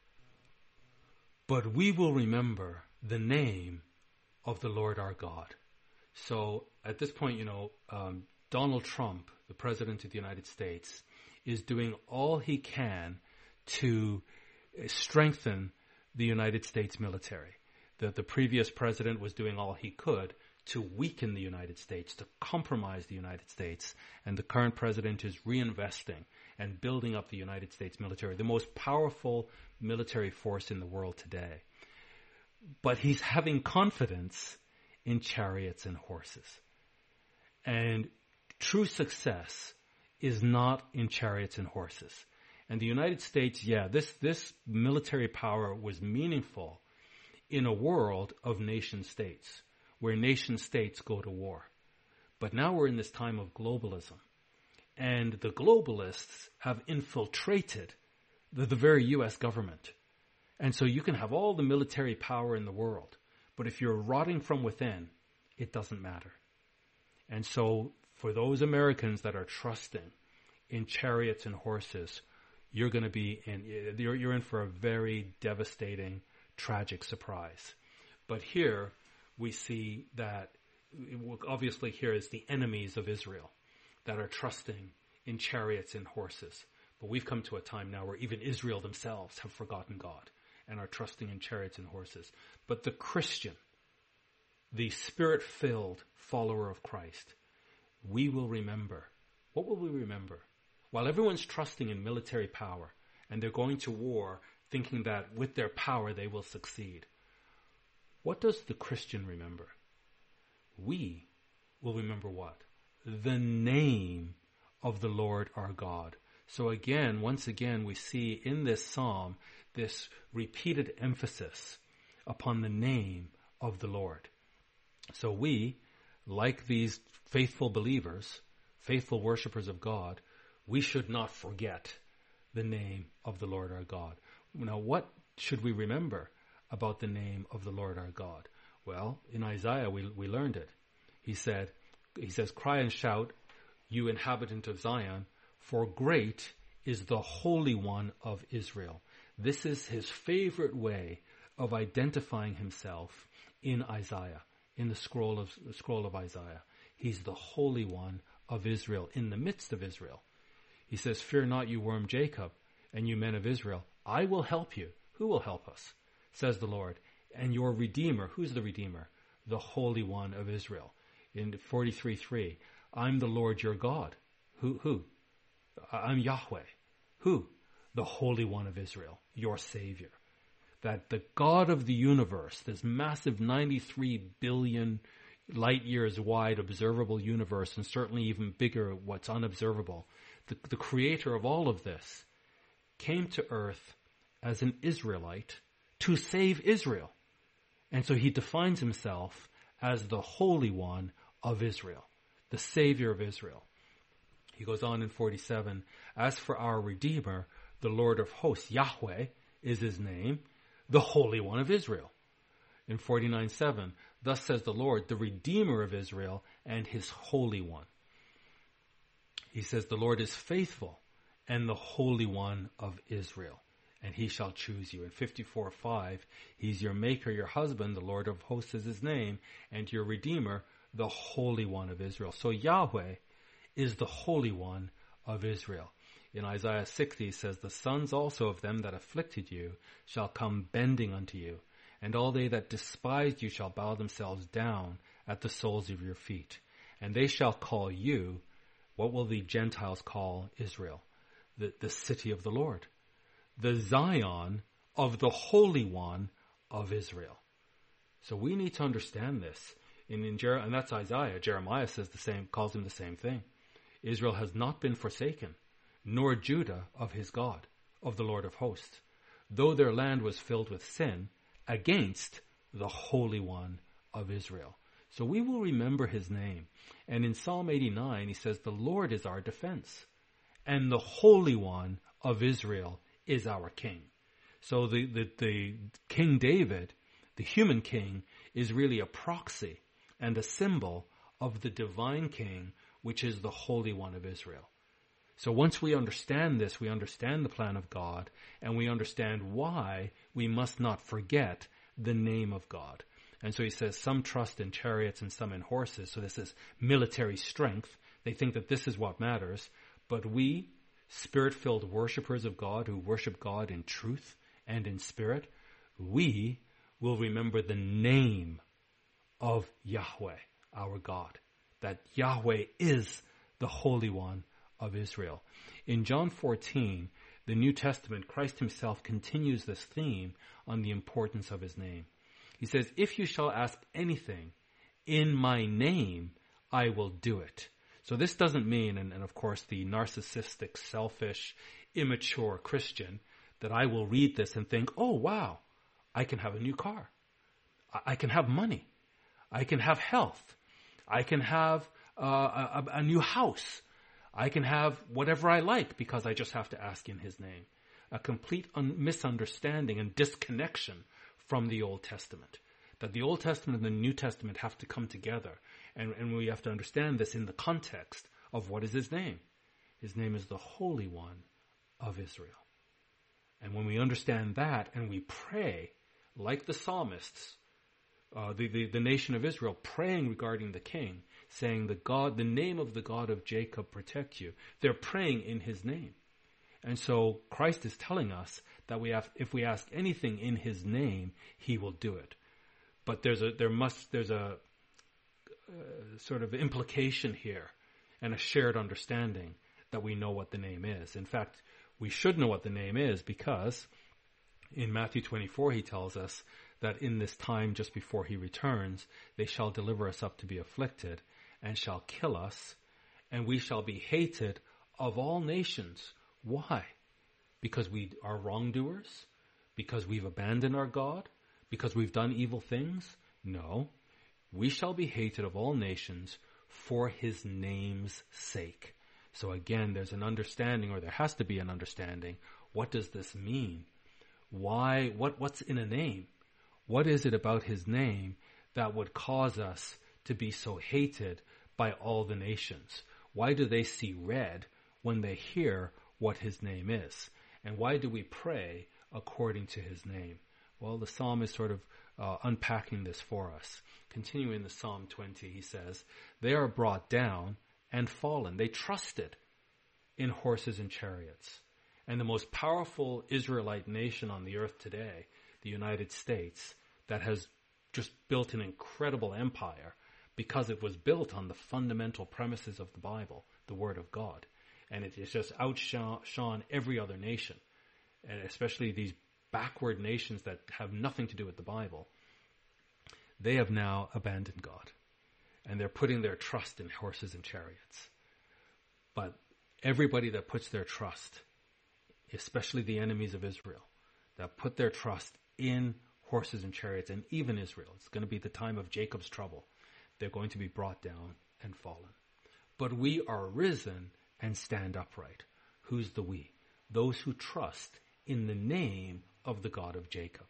but we will remember the name of the Lord our God. So at this point, you know, um, Donald Trump, the President of the United States, is doing all he can to strengthen the United States military. The, the previous president was doing all he could to weaken the United States, to compromise the United States. And the current president is reinvesting and building up the United States military, the most powerful military force in the world today. But he's having confidence in chariots and horses. And true success is not in chariots and horses. And the United States, yeah, this, this military power was meaningful in a world of nation states, where nation states go to war. But now we're in this time of globalism. And the globalists have infiltrated the, the very U S government. And so you can have all the military power in the world, but if you're rotting from within, it doesn't matter. And so for those Americans that are trusting in chariots and horses, you're going to be in, you're, you're in for a very devastating, tragic surprise. But here we see that, obviously here is the enemies of Israel that are trusting in chariots and horses. But we've come to a time now where even Israel themselves have forgotten God and are trusting in chariots and horses. But the Christian, the Spirit-filled follower of Christ, we will remember. What will we remember? While everyone's trusting in military power and they're going to war thinking that with their power they will succeed, what does the Christian remember? We will remember what? The name of the Lord our God. So again, once again, we see in this psalm this repeated emphasis upon the name of the Lord. So we, like these faithful believers, faithful worshipers of God, we should not forget the name of the Lord our God. Now, what should we remember about the name of the Lord our God? Well, in Isaiah, we, we learned it. He said, he says, cry and shout, you inhabitant of Zion, for great is the Holy One of Israel. This is his favorite way of identifying himself in Isaiah, in the scroll of, the scroll of Isaiah. He's the Holy One of Israel, in the midst of Israel. He says, fear not, you worm Jacob, and you men of Israel. I will help you. Who will help us? Says the Lord. And your Redeemer. Who's the Redeemer? The Holy One of Israel. In forty-three three, I'm the Lord your God. Who? Who? I'm Yahweh. Who? The Holy One of Israel, your Savior. That the God of the universe, this massive ninety-three billion light years wide observable universe, and certainly even bigger what's unobservable, the, the creator of all of this, came to earth as an Israelite to save Israel. And so he defines himself as the Holy One of Israel, the Savior of Israel. He goes on in forty-seven, as for our Redeemer, the Lord of hosts, Yahweh is his name, the Holy One of Israel. In forty-nine seven, thus says the Lord, the Redeemer of Israel and his Holy One. He says the Lord is faithful and the Holy One of Israel, and he shall choose you. In fifty-four five, he's your maker, your husband, the Lord of hosts is his name, and your Redeemer, the Holy One of Israel. So Yahweh is the Holy One of Israel. In Isaiah sixty, he says, the sons also of them that afflicted you shall come bending unto you, and all they that despised you shall bow themselves down at the soles of your feet. And they shall call you, what will the Gentiles call Israel? The, the city of the Lord, the Zion of the Holy One of Israel. So we need to understand this. In, in Jer- and that's Isaiah. Jeremiah says the same, calls him the same thing. Israel has not been forsaken, nor Judah of his God, of the Lord of hosts, though their land was filled with sin against the Holy One of Israel. So we will remember his name. And in Psalm eighty-nine, he says, the Lord is our defense, and the Holy One of Israel is our king. So the, the, the King David, the human king, is really a proxy and a symbol of the divine king, which is the Holy One of Israel. So once we understand this, we understand the plan of God, and we understand why we must not forget the name of God. And so he says, some trust in chariots and some in horses. So this is military strength. They think that this is what matters. But we, Spirit-filled worshipers of God who worship God in truth and in spirit, we will remember the name of Yahweh, our God. That Yahweh is the Holy One of Israel. In John fourteen, the New Testament, Christ himself continues this theme on the importance of his name. He says, if you shall ask anything in my name, I will do it. So this doesn't mean, and, and of course the narcissistic, selfish, immature Christian, that I will read this and think, oh wow, I can have a new car. I, I can have money. I can have health. I can have uh, a, a new house. I can have whatever I like because I just have to ask in his name. A complete un- misunderstanding and disconnection from the Old Testament. That the Old Testament and the New Testament have to come together. And, and we have to understand this in the context of what is his name. His name is the Holy One of Israel. And when we understand that and we pray, like the psalmists, uh, the, the, the nation of Israel praying regarding the king, saying the God, the name of the God of Jacob protect you. They're praying in his name. And so Christ is telling us that we have, if we ask anything in his name, he will do it. But there's a, there must, there's a uh, sort of implication here and a shared understanding that we know what the name is. In fact, we should know what the name is because in Matthew twenty-four, he tells us that in this time just before he returns, they shall deliver us up to be afflicted and shall kill us, and we shall be hated of all nations. Why? Because we are wrongdoers? Because we've abandoned our God? Because we've done evil things? No. We shall be hated of all nations for his name's sake. So again, there's an understanding, or there has to be an understanding. What does this mean? Why? What? What's in a name? What is it about his name that would cause us to be so hated by all the nations? Why do they see red when they hear what his name is? And why do we pray according to his name? Well, the psalm is sort of uh, unpacking this for us. Continuing the Psalm twenty, he says, they are brought down and fallen. They trusted in horses and chariots. And the most powerful Israelite nation on the earth today, the United States, that has just built an incredible empire because it was built on the fundamental premises of the Bible, the Word of God. And it has just outshone every other nation, and especially these backward nations that have nothing to do with the Bible. They have now abandoned God, and they're putting their trust in horses and chariots. But everybody that puts their trust, especially the enemies of Israel, that put their trust in horses and chariots, and even Israel, it's going to be the time of Jacob's trouble. They're going to be brought down and fallen. But we are risen and stand upright. Who's the we? Those who trust in the name of the God of Jacob.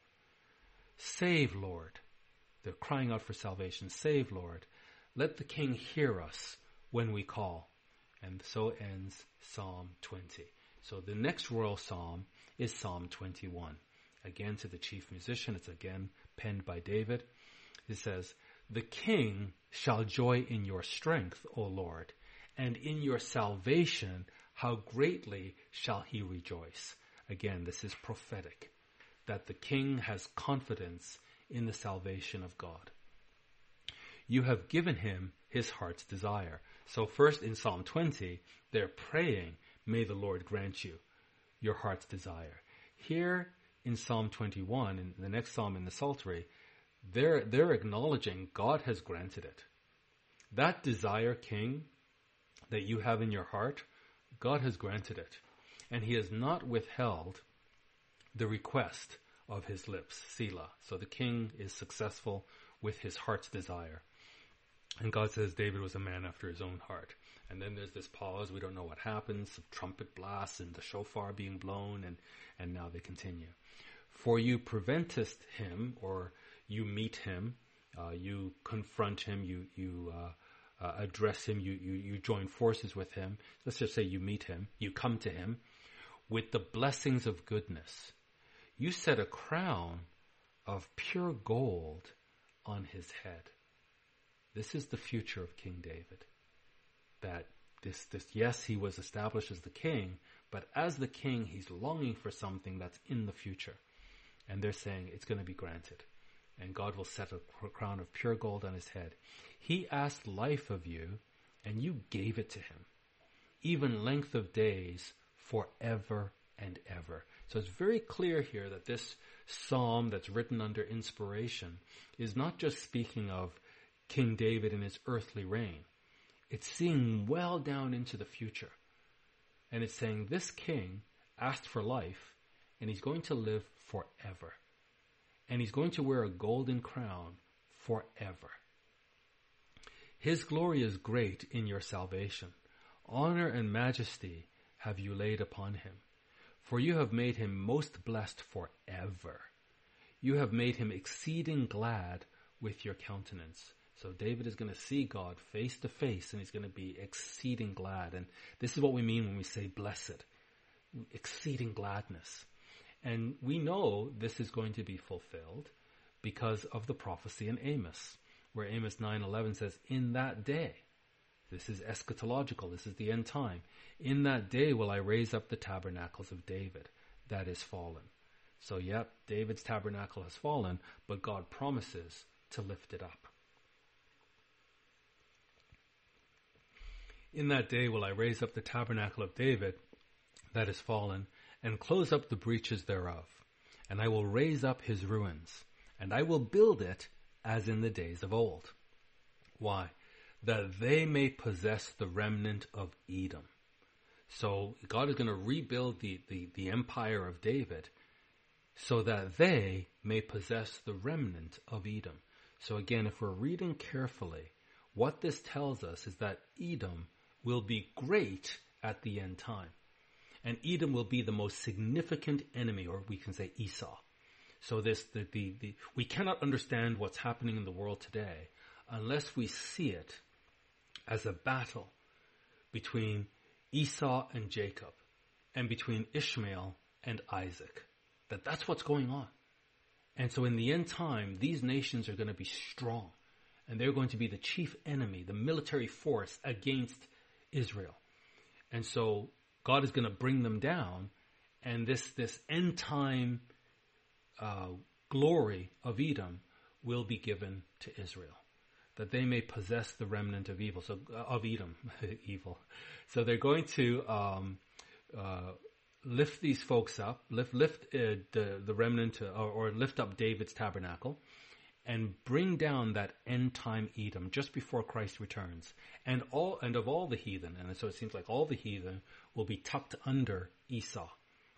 Save, Lord. They're crying out for salvation. Save, Lord. Let the King hear us when we call. And so ends Psalm twenty. So the next royal psalm is Psalm twenty-one. Again, to the chief musician, it's again penned by David. It says, the king shall joy in your strength, O Lord, and in your salvation how greatly shall he rejoice. Again, this is prophetic, that the king has confidence in the salvation of God. You have given him his heart's desire. So first in Psalm twenty, they're praying, may the Lord grant you your heart's desire. Here in Psalm twenty-one, in the next psalm in the Psaltery, they're, they're acknowledging God has granted it. That desire, King, that you have in your heart, God has granted it. And he has not withheld the request of his lips, Selah. So the king is successful with his heart's desire. And God says David was a man after his own heart. And then there's this pause. We don't know what happens. Some trumpet blasts and the shofar being blown. And, and now they continue. For you preventest him, or you meet him, uh, you confront him, you you uh, uh, address him, you, you, you join forces with him. Let's just say you meet him, you come to him with the blessings of goodness. You set a crown of pure gold on his head. This is the future of King David. That this, this, yes, he was established as the king, but as the king, he's longing for something that's in the future. And they're saying it's going to be granted. And God will set a crown of pure gold on his head. He asked life of you, and you gave it to him. Even length of days forever and ever. So it's very clear here that this psalm that's written under inspiration is not just speaking of King David in his earthly reign. It's seeing well down into the future. And it's saying this king asked for life, and he's going to live forever. And he's going to wear a golden crown forever. His glory is great in your salvation. Honor and majesty have you laid upon him. For you have made him most blessed forever. You have made him exceeding glad with your countenance. So David is going to see God face to face, and he's going to be exceeding glad. And this is what we mean when we say blessed. Exceeding gladness. And we know this is going to be fulfilled because of the prophecy in Amos, where Amos nine eleven says, in that day, this is eschatological, this is the end time, in that day will I raise up the tabernacles of David that is fallen. So yep, David's tabernacle has fallen, but God promises to lift it up. In that day will I raise up the tabernacle of David that is fallen, and close up the breaches thereof. And I will raise up his ruins, and I will build it as in the days of old. Why? That they may possess the remnant of Edom. So God is going to rebuild the, the, the empire of David so that they may possess the remnant of Edom. So again, if we're reading carefully, what this tells us is that Edom will be great at the end time. And Edom will be the most significant enemy, or we can say Esau. So this, the, the, the, we cannot understand what's happening in the world today unless we see it as a battle between Esau and Jacob, and between Ishmael and Isaac. That that's what's going on. And so in the end time, these nations are going to be strong, and they're going to be the chief enemy, the military force against Israel. And so God is going to bring them down, and this, this end time uh, glory of Edom will be given to Israel, that they may possess the remnant of evil. So uh, of Edom, evil. So they're going to um, uh, lift these folks up, lift lift uh, the the remnant, uh, or, or lift up David's tabernacle, and bring down that end time Edom just before Christ returns, and all and of all the heathen. And so it seems like all the heathen will be tucked under Esau.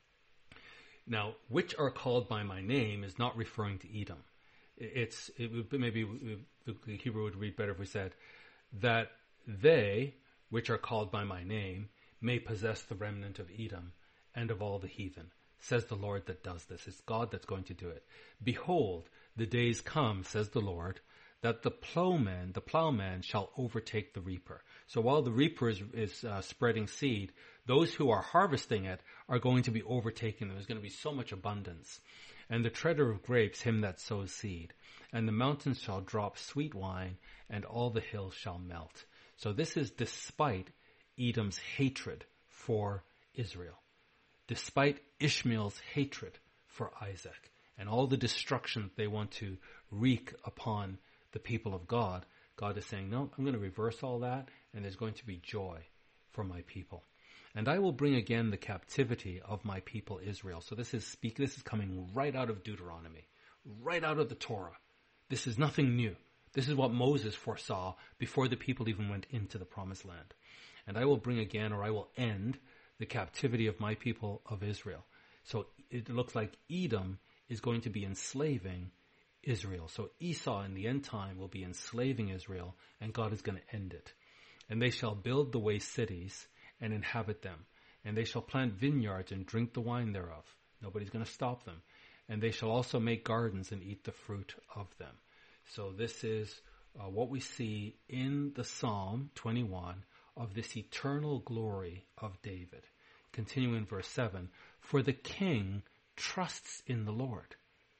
Now, which are called by my name is not referring to Edom. It's it would, maybe the Hebrew would read better if we said that they, which are called by my name, may possess the remnant of Edom and of all the heathen, says the Lord that does this. It's God that's going to do it. Behold, the days come, says the Lord, that the plowman, the plowman shall overtake the reaper. So while the reaper is, is uh, spreading seed, those who are harvesting it are going to be overtaken. There's going to be so much abundance. And the treader of grapes, him that sows seed. And the mountains shall drop sweet wine, and all the hills shall melt. So this is despite Edom's hatred for Israel, despite Ishmael's hatred for Isaac, and all the destruction that they want to wreak upon the people of God. God is saying, no, I'm going to reverse all that, and there's going to be joy for my people. And I will bring again the captivity of my people Israel. So this is speak. This is coming right out of Deuteronomy, right out of the Torah. This is nothing new. This is what Moses foresaw before the people even went into the promised land. And I will bring again, or I will end, the captivity of my people of Israel. So it looks like Edom is going to be enslaving Israel. So Esau in the end time will be enslaving Israel, and God is going to end it. And they shall build the waste cities and inhabit them. And they shall plant vineyards and drink the wine thereof. Nobody's going to stop them. And they shall also make gardens and eat the fruit of them. So this is uh, what we see in the Psalm twenty-one of this eternal glory of David. Continuing in verse seven, for the king trusts in the Lord.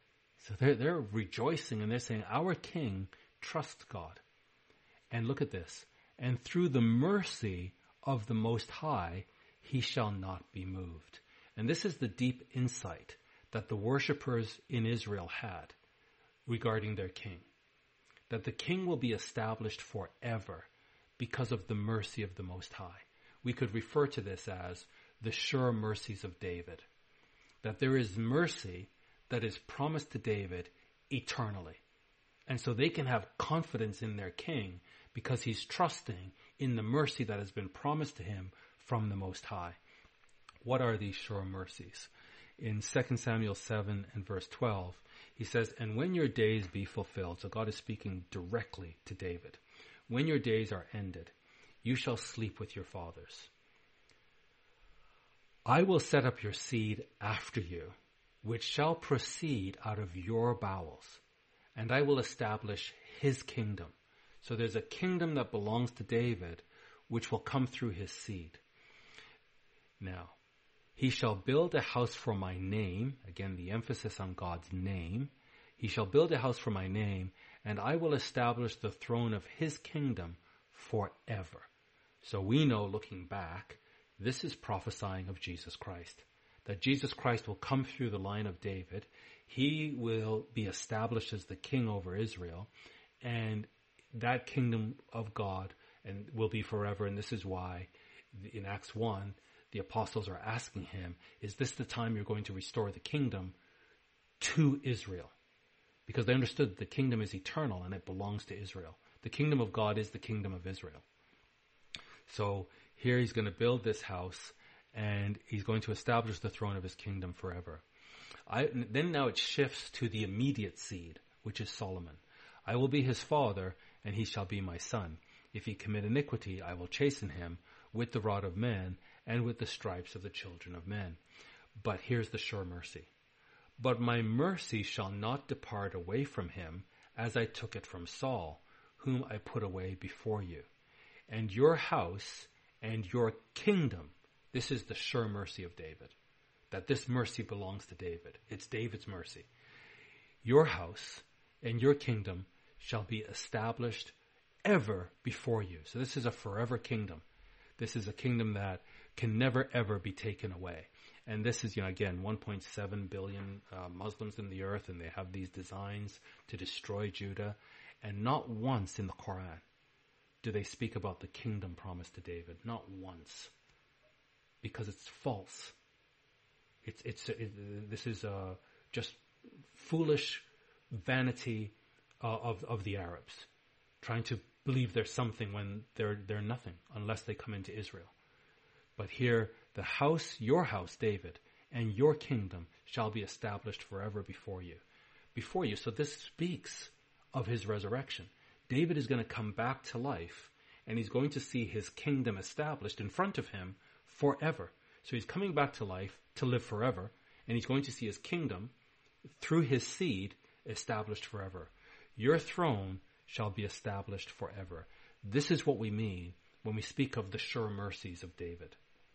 So they're, they're rejoicing, and they're saying, our king trusts God. And look at this. And through the mercy of the Most High, he shall not be moved. And this is the deep insight that the worshippers in Israel had regarding their king. That the king will be established forever because of the mercy of the Most High. We could refer to this as the sure mercies of David. That there is mercy that is promised to David eternally. And so they can have confidence in their king because he's trusting in the mercy that has been promised to him from the Most High. What are these sure mercies? In Second Samuel seven and verse twelve, he says, "And when your days be fulfilled," so God is speaking directly to David, "when your days are ended, you shall sleep with your fathers. I will set up your seed after you, which shall proceed out of your bowels, and I will establish his kingdom." So there's a kingdom that belongs to David, which will come through his seed. Now, "He shall build a house for my name," again the emphasis on God's name. "He shall build a house for my name, and I will establish the throne of his kingdom forever." So we know, looking back, this is prophesying of Jesus Christ, that Jesus Christ will come through the line of David. He will be established as the king over Israel, and that kingdom of God and will be forever. And this is why in Acts one, the apostles are asking him, is this the time you're going to restore the kingdom to Israel? Because they understood the kingdom is eternal and it belongs to Israel. The kingdom of God is the kingdom of Israel. So here he's going to build this house, and he's going to establish the throne of his kingdom forever. I, then now it shifts to the immediate seed, which is Solomon. "I will be his father, and he shall be my son. If he commit iniquity, I will chasten him with the rod of men and with the stripes of the children of men." But here's the sure mercy. "But my mercy shall not depart away from him, as I took it from Saul, whom I put away before you. And your house and your kingdom," this is the sure mercy of David, that this mercy belongs to David. It's David's mercy. "Your house and your kingdom shall be established ever before you." So this is a forever kingdom. This is a kingdom that can never, ever be taken away. And this is, you know, again, one point seven billion uh, Muslims in the earth, and they have these designs to destroy Judah. And not once in the Quran do they speak about the kingdom promised to David. Not once. Because it's false. It's it's it, this is uh, just foolish vanity uh, of of the Arabs, trying to believe there's something when they're they're nothing unless they come into Israel. But here, the house, your house, David, and your kingdom shall be established forever before you. Before you. So this speaks of his resurrection. David is going to come back to life, and he's going to see his kingdom established in front of him forever. So he's coming back to life to live forever, and he's going to see his kingdom through his seed established forever. Your throne shall be established forever. This is what we mean when we speak of the sure mercies of David.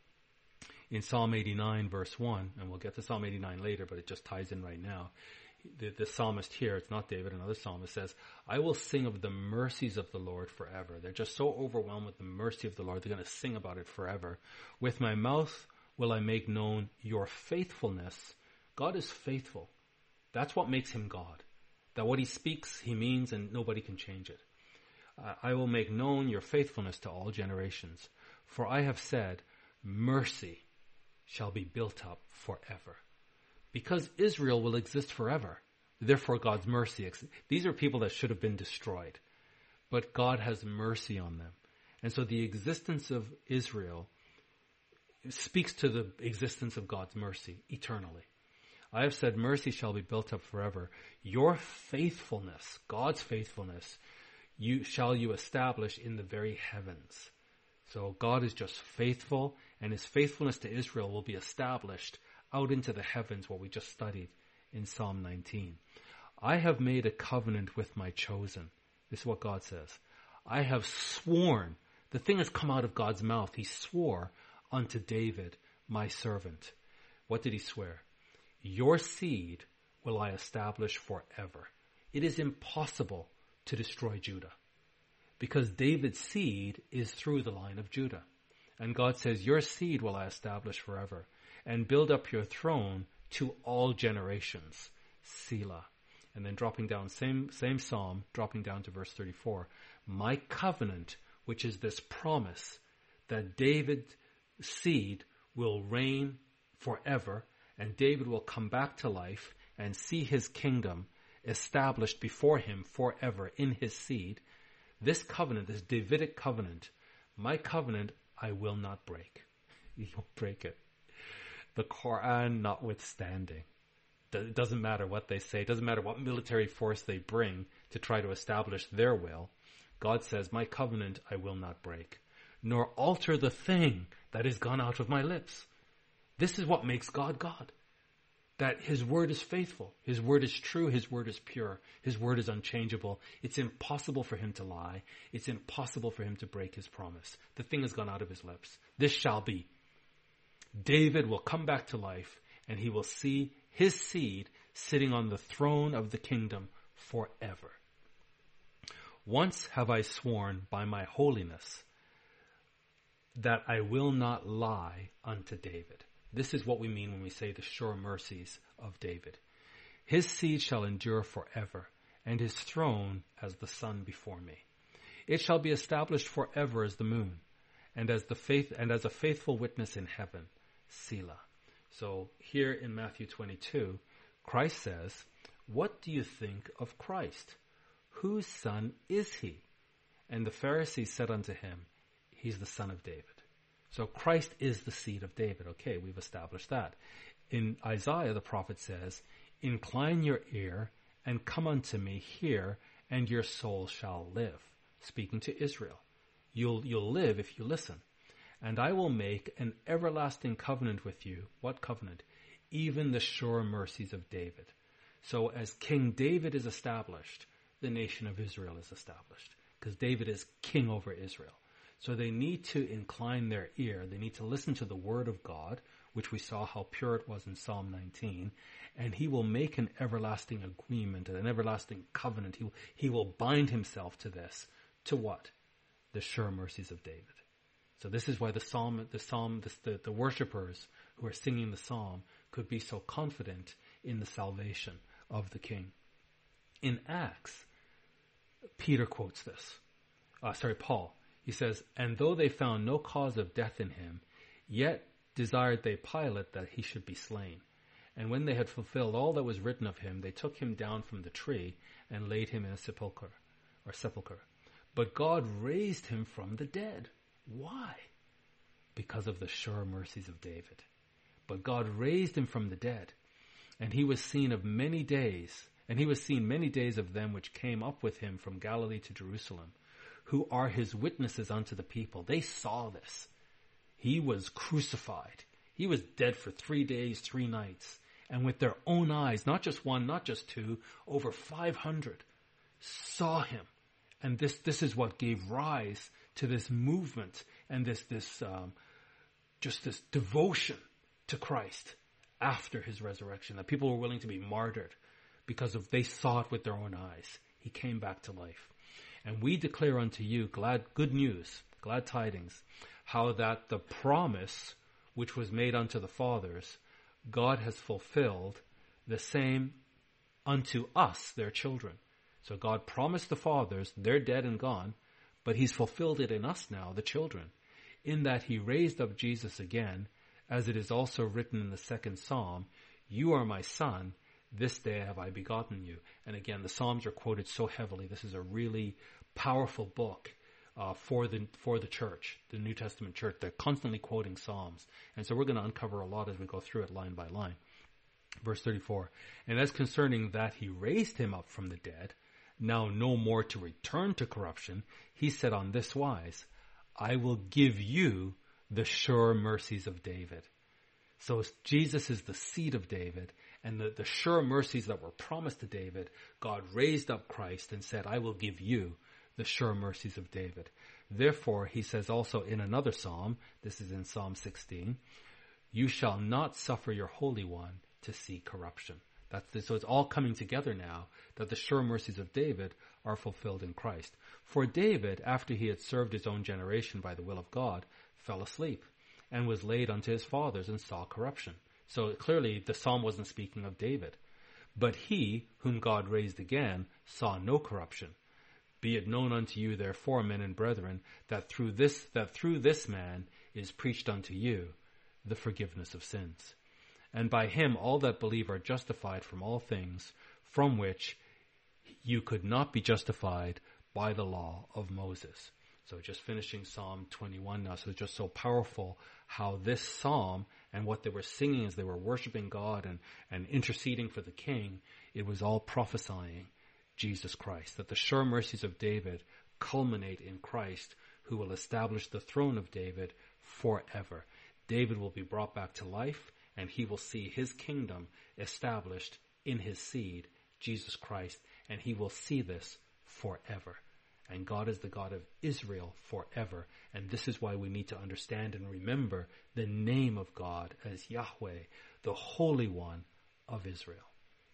In Psalm eighty-nine, verse one, and we'll get to Psalm eighty-nine later, but it just ties in right now. The, the psalmist here, it's not David, another psalmist says, "I will sing of the mercies of the Lord forever." They're just so overwhelmed with the mercy of the Lord, they're going to sing about it forever. "With my mouth will I make known your faithfulness." God is faithful. That's what makes him God. That what he speaks, he means, and nobody can change it. Uh, "I will make known your faithfulness to all generations. For I have said, mercy shall be built up forever." Because Israel will exist forever. Therefore God's mercy. These are people that should have been destroyed. But God has mercy on them. And so the existence of Israel speaks to the existence of God's mercy eternally. "I have said, mercy shall be built up forever. Your faithfulness," God's faithfulness, "you shall you establish in the very heavens." So God is just faithful, and his faithfulness to Israel will be established out into the heavens, what we just studied in Psalm nineteen. "I have made a covenant with my chosen." This is what God says. "I have sworn." The thing has come out of God's mouth. He swore unto David, my servant. What did he swear? "Your seed will I establish forever." It is impossible to destroy Judah, because David's seed is through the line of Judah. And God says, "Your seed will I establish forever, and build up your throne to all generations." Selah. And then dropping down, same same psalm, dropping down to verse thirty-four. "My covenant," which is this promise that David's seed will reign forever, and David will come back to life and see his kingdom established before him forever in his seed. This covenant, this Davidic covenant, My covenant I will not break. You won't break it. The Quran notwithstanding. It doesn't matter what they say. It doesn't matter what military force they bring to try to establish their will. God says, my covenant I will not break, nor alter the thing that is gone out of my lips. This is what makes God God. That his word is faithful. His word is true. His word is pure. His word is unchangeable. It's impossible for him to lie. It's impossible for him to break his promise. The thing has gone out of his lips. This shall be. David will come back to life, and he will see his seed sitting on the throne of the kingdom forever. Once have I sworn by my holiness that I will not lie unto David. This is what we mean when we say the sure mercies of David. His seed shall endure forever, and his throne as the sun before me. It shall be established forever as the moon, and as the faith and as a faithful witness in heaven. Selah. So here in Matthew twenty-two, Christ says, what do you think of Christ? Whose son is he? And the Pharisees said unto him, he's the son of David. So Christ is the seed of David. Okay, we've established that. In Isaiah, the prophet says, incline your ear and come unto me here, and your soul shall live. Speaking to Israel. You'll, you'll live if you listen. And I will make an everlasting covenant with you. What covenant? Even the sure mercies of David. So as King David is established, the nation of Israel is established. Because David is king over Israel. So they need to incline their ear. They need to listen to the word of God, which we saw how pure it was in Psalm nineteen. And he will make an everlasting agreement, an everlasting covenant. He will, he will bind himself to this. To what? The sure mercies of David. So this is why the psalm, the psalm, the, the, the worshippers who are singing the psalm could be so confident in the salvation of the king. In Acts, Peter quotes this. Uh, sorry, Paul. He says, and though they found no cause of death in him, yet desired they Pilate that he should be slain. And when they had fulfilled all that was written of him, they took him down from the tree and laid him in a sepulchre, or sepulchre. But God raised him from the dead. Why? Because of the sure mercies of David. But God raised him from the dead, and he was seen of many days, and he was seen many days of them which came up with him from Galilee to Jerusalem, who are his witnesses unto the people. They saw this. He was crucified. He was dead for three days, three nights. And with their own eyes, not just one, not just two, over five hundred saw him. And this, this is what gave rise to this movement and this, this, um, just this devotion to Christ after his resurrection, that people were willing to be martyred because of they saw it with their own eyes. He came back to life. And we declare unto you glad, good news, glad tidings, how that the promise which was made unto the fathers, God has fulfilled the same unto us, their children. So God promised the fathers, they're dead and gone, but he's fulfilled it in us now, the children, in that he raised up Jesus again, as it is also written in the second Psalm, you are my son, this day have I begotten you. And again, the Psalms are quoted so heavily. This is a really powerful book uh, for the for the church, the New Testament church. They're constantly quoting Psalms. And so we're going to uncover a lot as we go through it line by line. Verse thirty-four, and as concerning that he raised him up from the dead, now no more to return to corruption, he said on this wise, I will give you the sure mercies of David. So Jesus is the seed of David, and the, the sure mercies that were promised to David, God raised up Christ and said, I will give you the sure mercies of David. Therefore, he says also in another psalm, this is in Psalm sixteen, you shall not suffer your Holy One to see corruption. That's the, so it's all coming together now that the sure mercies of David are fulfilled in Christ. For David, after he had served his own generation by the will of God, fell asleep and was laid unto his fathers and saw corruption. So clearly the psalm wasn't speaking of David. But he, whom God raised again, saw no corruption. Be it known unto you, therefore, men and brethren, that through this that through this man is preached unto you the forgiveness of sins. And by him all that believe are justified from all things from which you could not be justified by the law of Moses. So just finishing Psalm twenty-one now. So it's just so powerful how this psalm and what they were singing as they were worshiping God and, and interceding for the king, it was all prophesying Jesus Christ, that the sure mercies of David culminate in Christ, who will establish the throne of David forever. David will be brought back to life, and he will see his kingdom established in his seed, Jesus Christ, and he will see this forever. And God is the God of Israel forever. And this is why we need to understand and remember the name of God as Yahweh, the Holy One of Israel.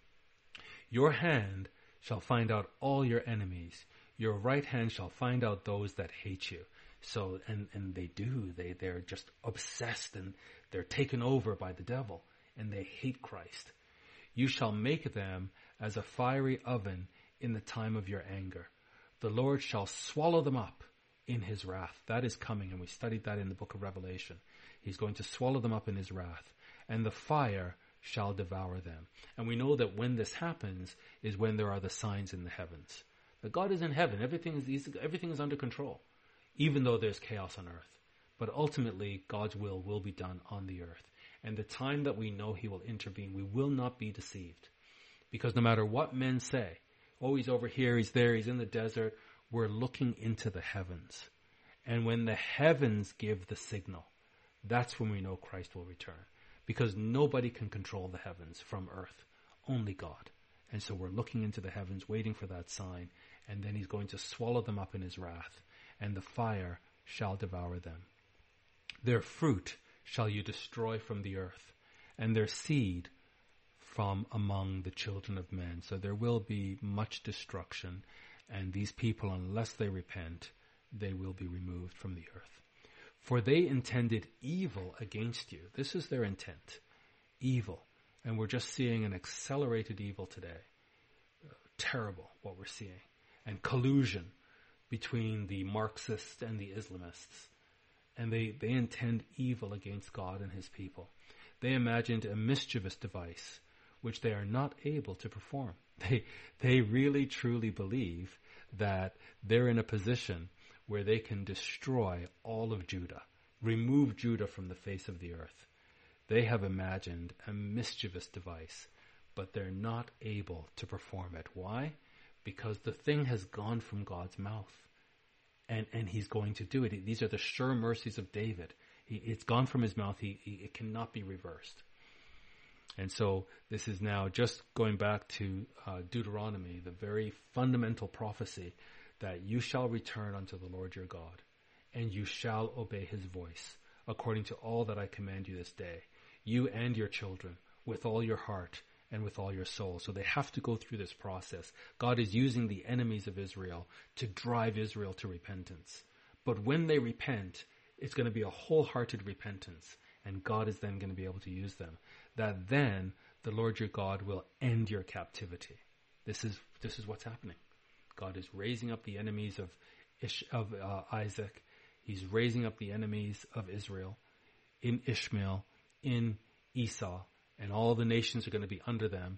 Your hand shall find out all your enemies. Your right hand shall find out those that hate you. So, and, and they do. They, they're just obsessed and they're taken over by the devil and they hate Christ. You shall make them as a fiery oven in the time of your anger. The Lord shall swallow them up in his wrath. That is coming, and we studied that in the book of Revelation. He's going to swallow them up in his wrath, and the fire shall devour them. And we know that when this happens is when there are the signs in the heavens. That God is in heaven. Everything is, everything is under control, even though there's chaos on earth. But ultimately, God's will will be done on the earth. And the time that we know he will intervene, we will not be deceived. Because no matter what men say, oh, he's over here, he's there, he's in the desert, we're looking into the heavens. And when the heavens give the signal, that's when we know Christ will return. Because nobody can control the heavens from earth, only God. And so we're looking into the heavens, waiting for that sign, and then he's going to swallow them up in his wrath, and the fire shall devour them. Their fruit shall you destroy from the earth, and their seed from among the children of men. So there will be much destruction, and these people, unless they repent, they will be removed from the earth. For they intended evil against you. This is their intent, evil. And we're just seeing an accelerated evil today. Uh, terrible what we're seeing. And collusion between the Marxists and the Islamists. And they, they intend evil against God and his people. They imagined a mischievous device which they are not able to perform. They, they really truly believe that they're in a position where they can destroy all of Judah, remove Judah from the face of the earth. They have imagined a mischievous device, but they're not able to perform it. Why? Because the thing has gone from God's mouth, and, and he's going to do it. These are the sure mercies of David. He, it's gone from his mouth. He, he, it cannot be reversed. And so this is now just going back to uh, Deuteronomy, the very fundamental prophecy that you shall return unto the Lord your God, and you shall obey his voice, according to all that I command you this day, you and your children, with all your heart and with all your soul. So they have to go through this process. God is using the enemies of Israel to drive Israel to repentance. But when they repent, it's going to be a wholehearted repentance, and God is then going to be able to use them. That then the Lord your God will end your captivity. This is this is what's happening. God is raising up the enemies of Ish, of uh, Isaac. He's raising up the enemies of Israel in Ishmael, in Esau, and all the nations are going to be under them.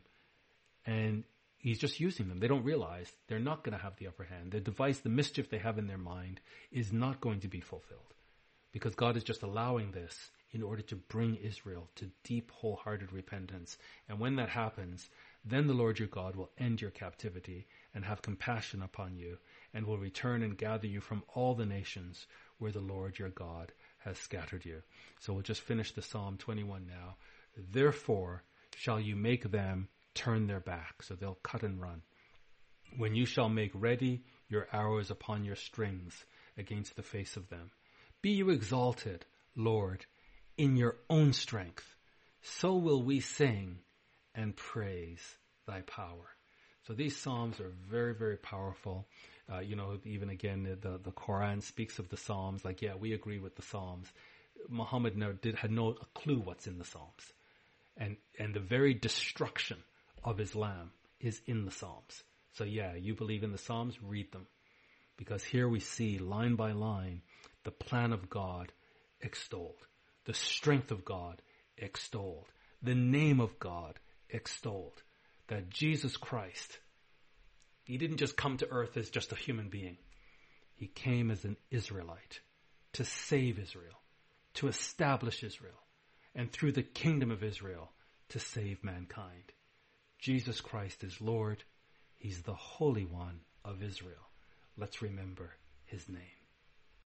And he's just using them. They don't realize they're not going to have the upper hand. The device, the mischief they have in their mind is not going to be fulfilled, because God is just allowing this in order to bring Israel to deep, wholehearted repentance. And when that happens, then the Lord your God will end your captivity and have compassion upon you, and will return and gather you from all the nations where the Lord your God has scattered you. So we'll just finish the Psalm twenty-one now. Therefore shall you make them turn their back, so they'll cut and run. When you shall make ready your arrows upon your strings against the face of them. Be you exalted, Lord, in your own strength. So will we sing and praise thy power. So these Psalms are very, very powerful. Uh, you know, even again, the, the Quran speaks of the Psalms. Like, yeah, we agree with the Psalms. Muhammad never did, had no a clue what's in the Psalms. And, and the very destruction of Islam is in the Psalms. So yeah, you believe in the Psalms, read them. Because here we see, line by line, the plan of God extolled. The strength of God extolled. The name of God extolled. That Jesus Christ, he didn't just come to earth as just a human being. He came as an Israelite to save Israel, to establish Israel, and through the kingdom of Israel to save mankind. Jesus Christ is Lord. He's the Holy One of Israel. Let's remember his name.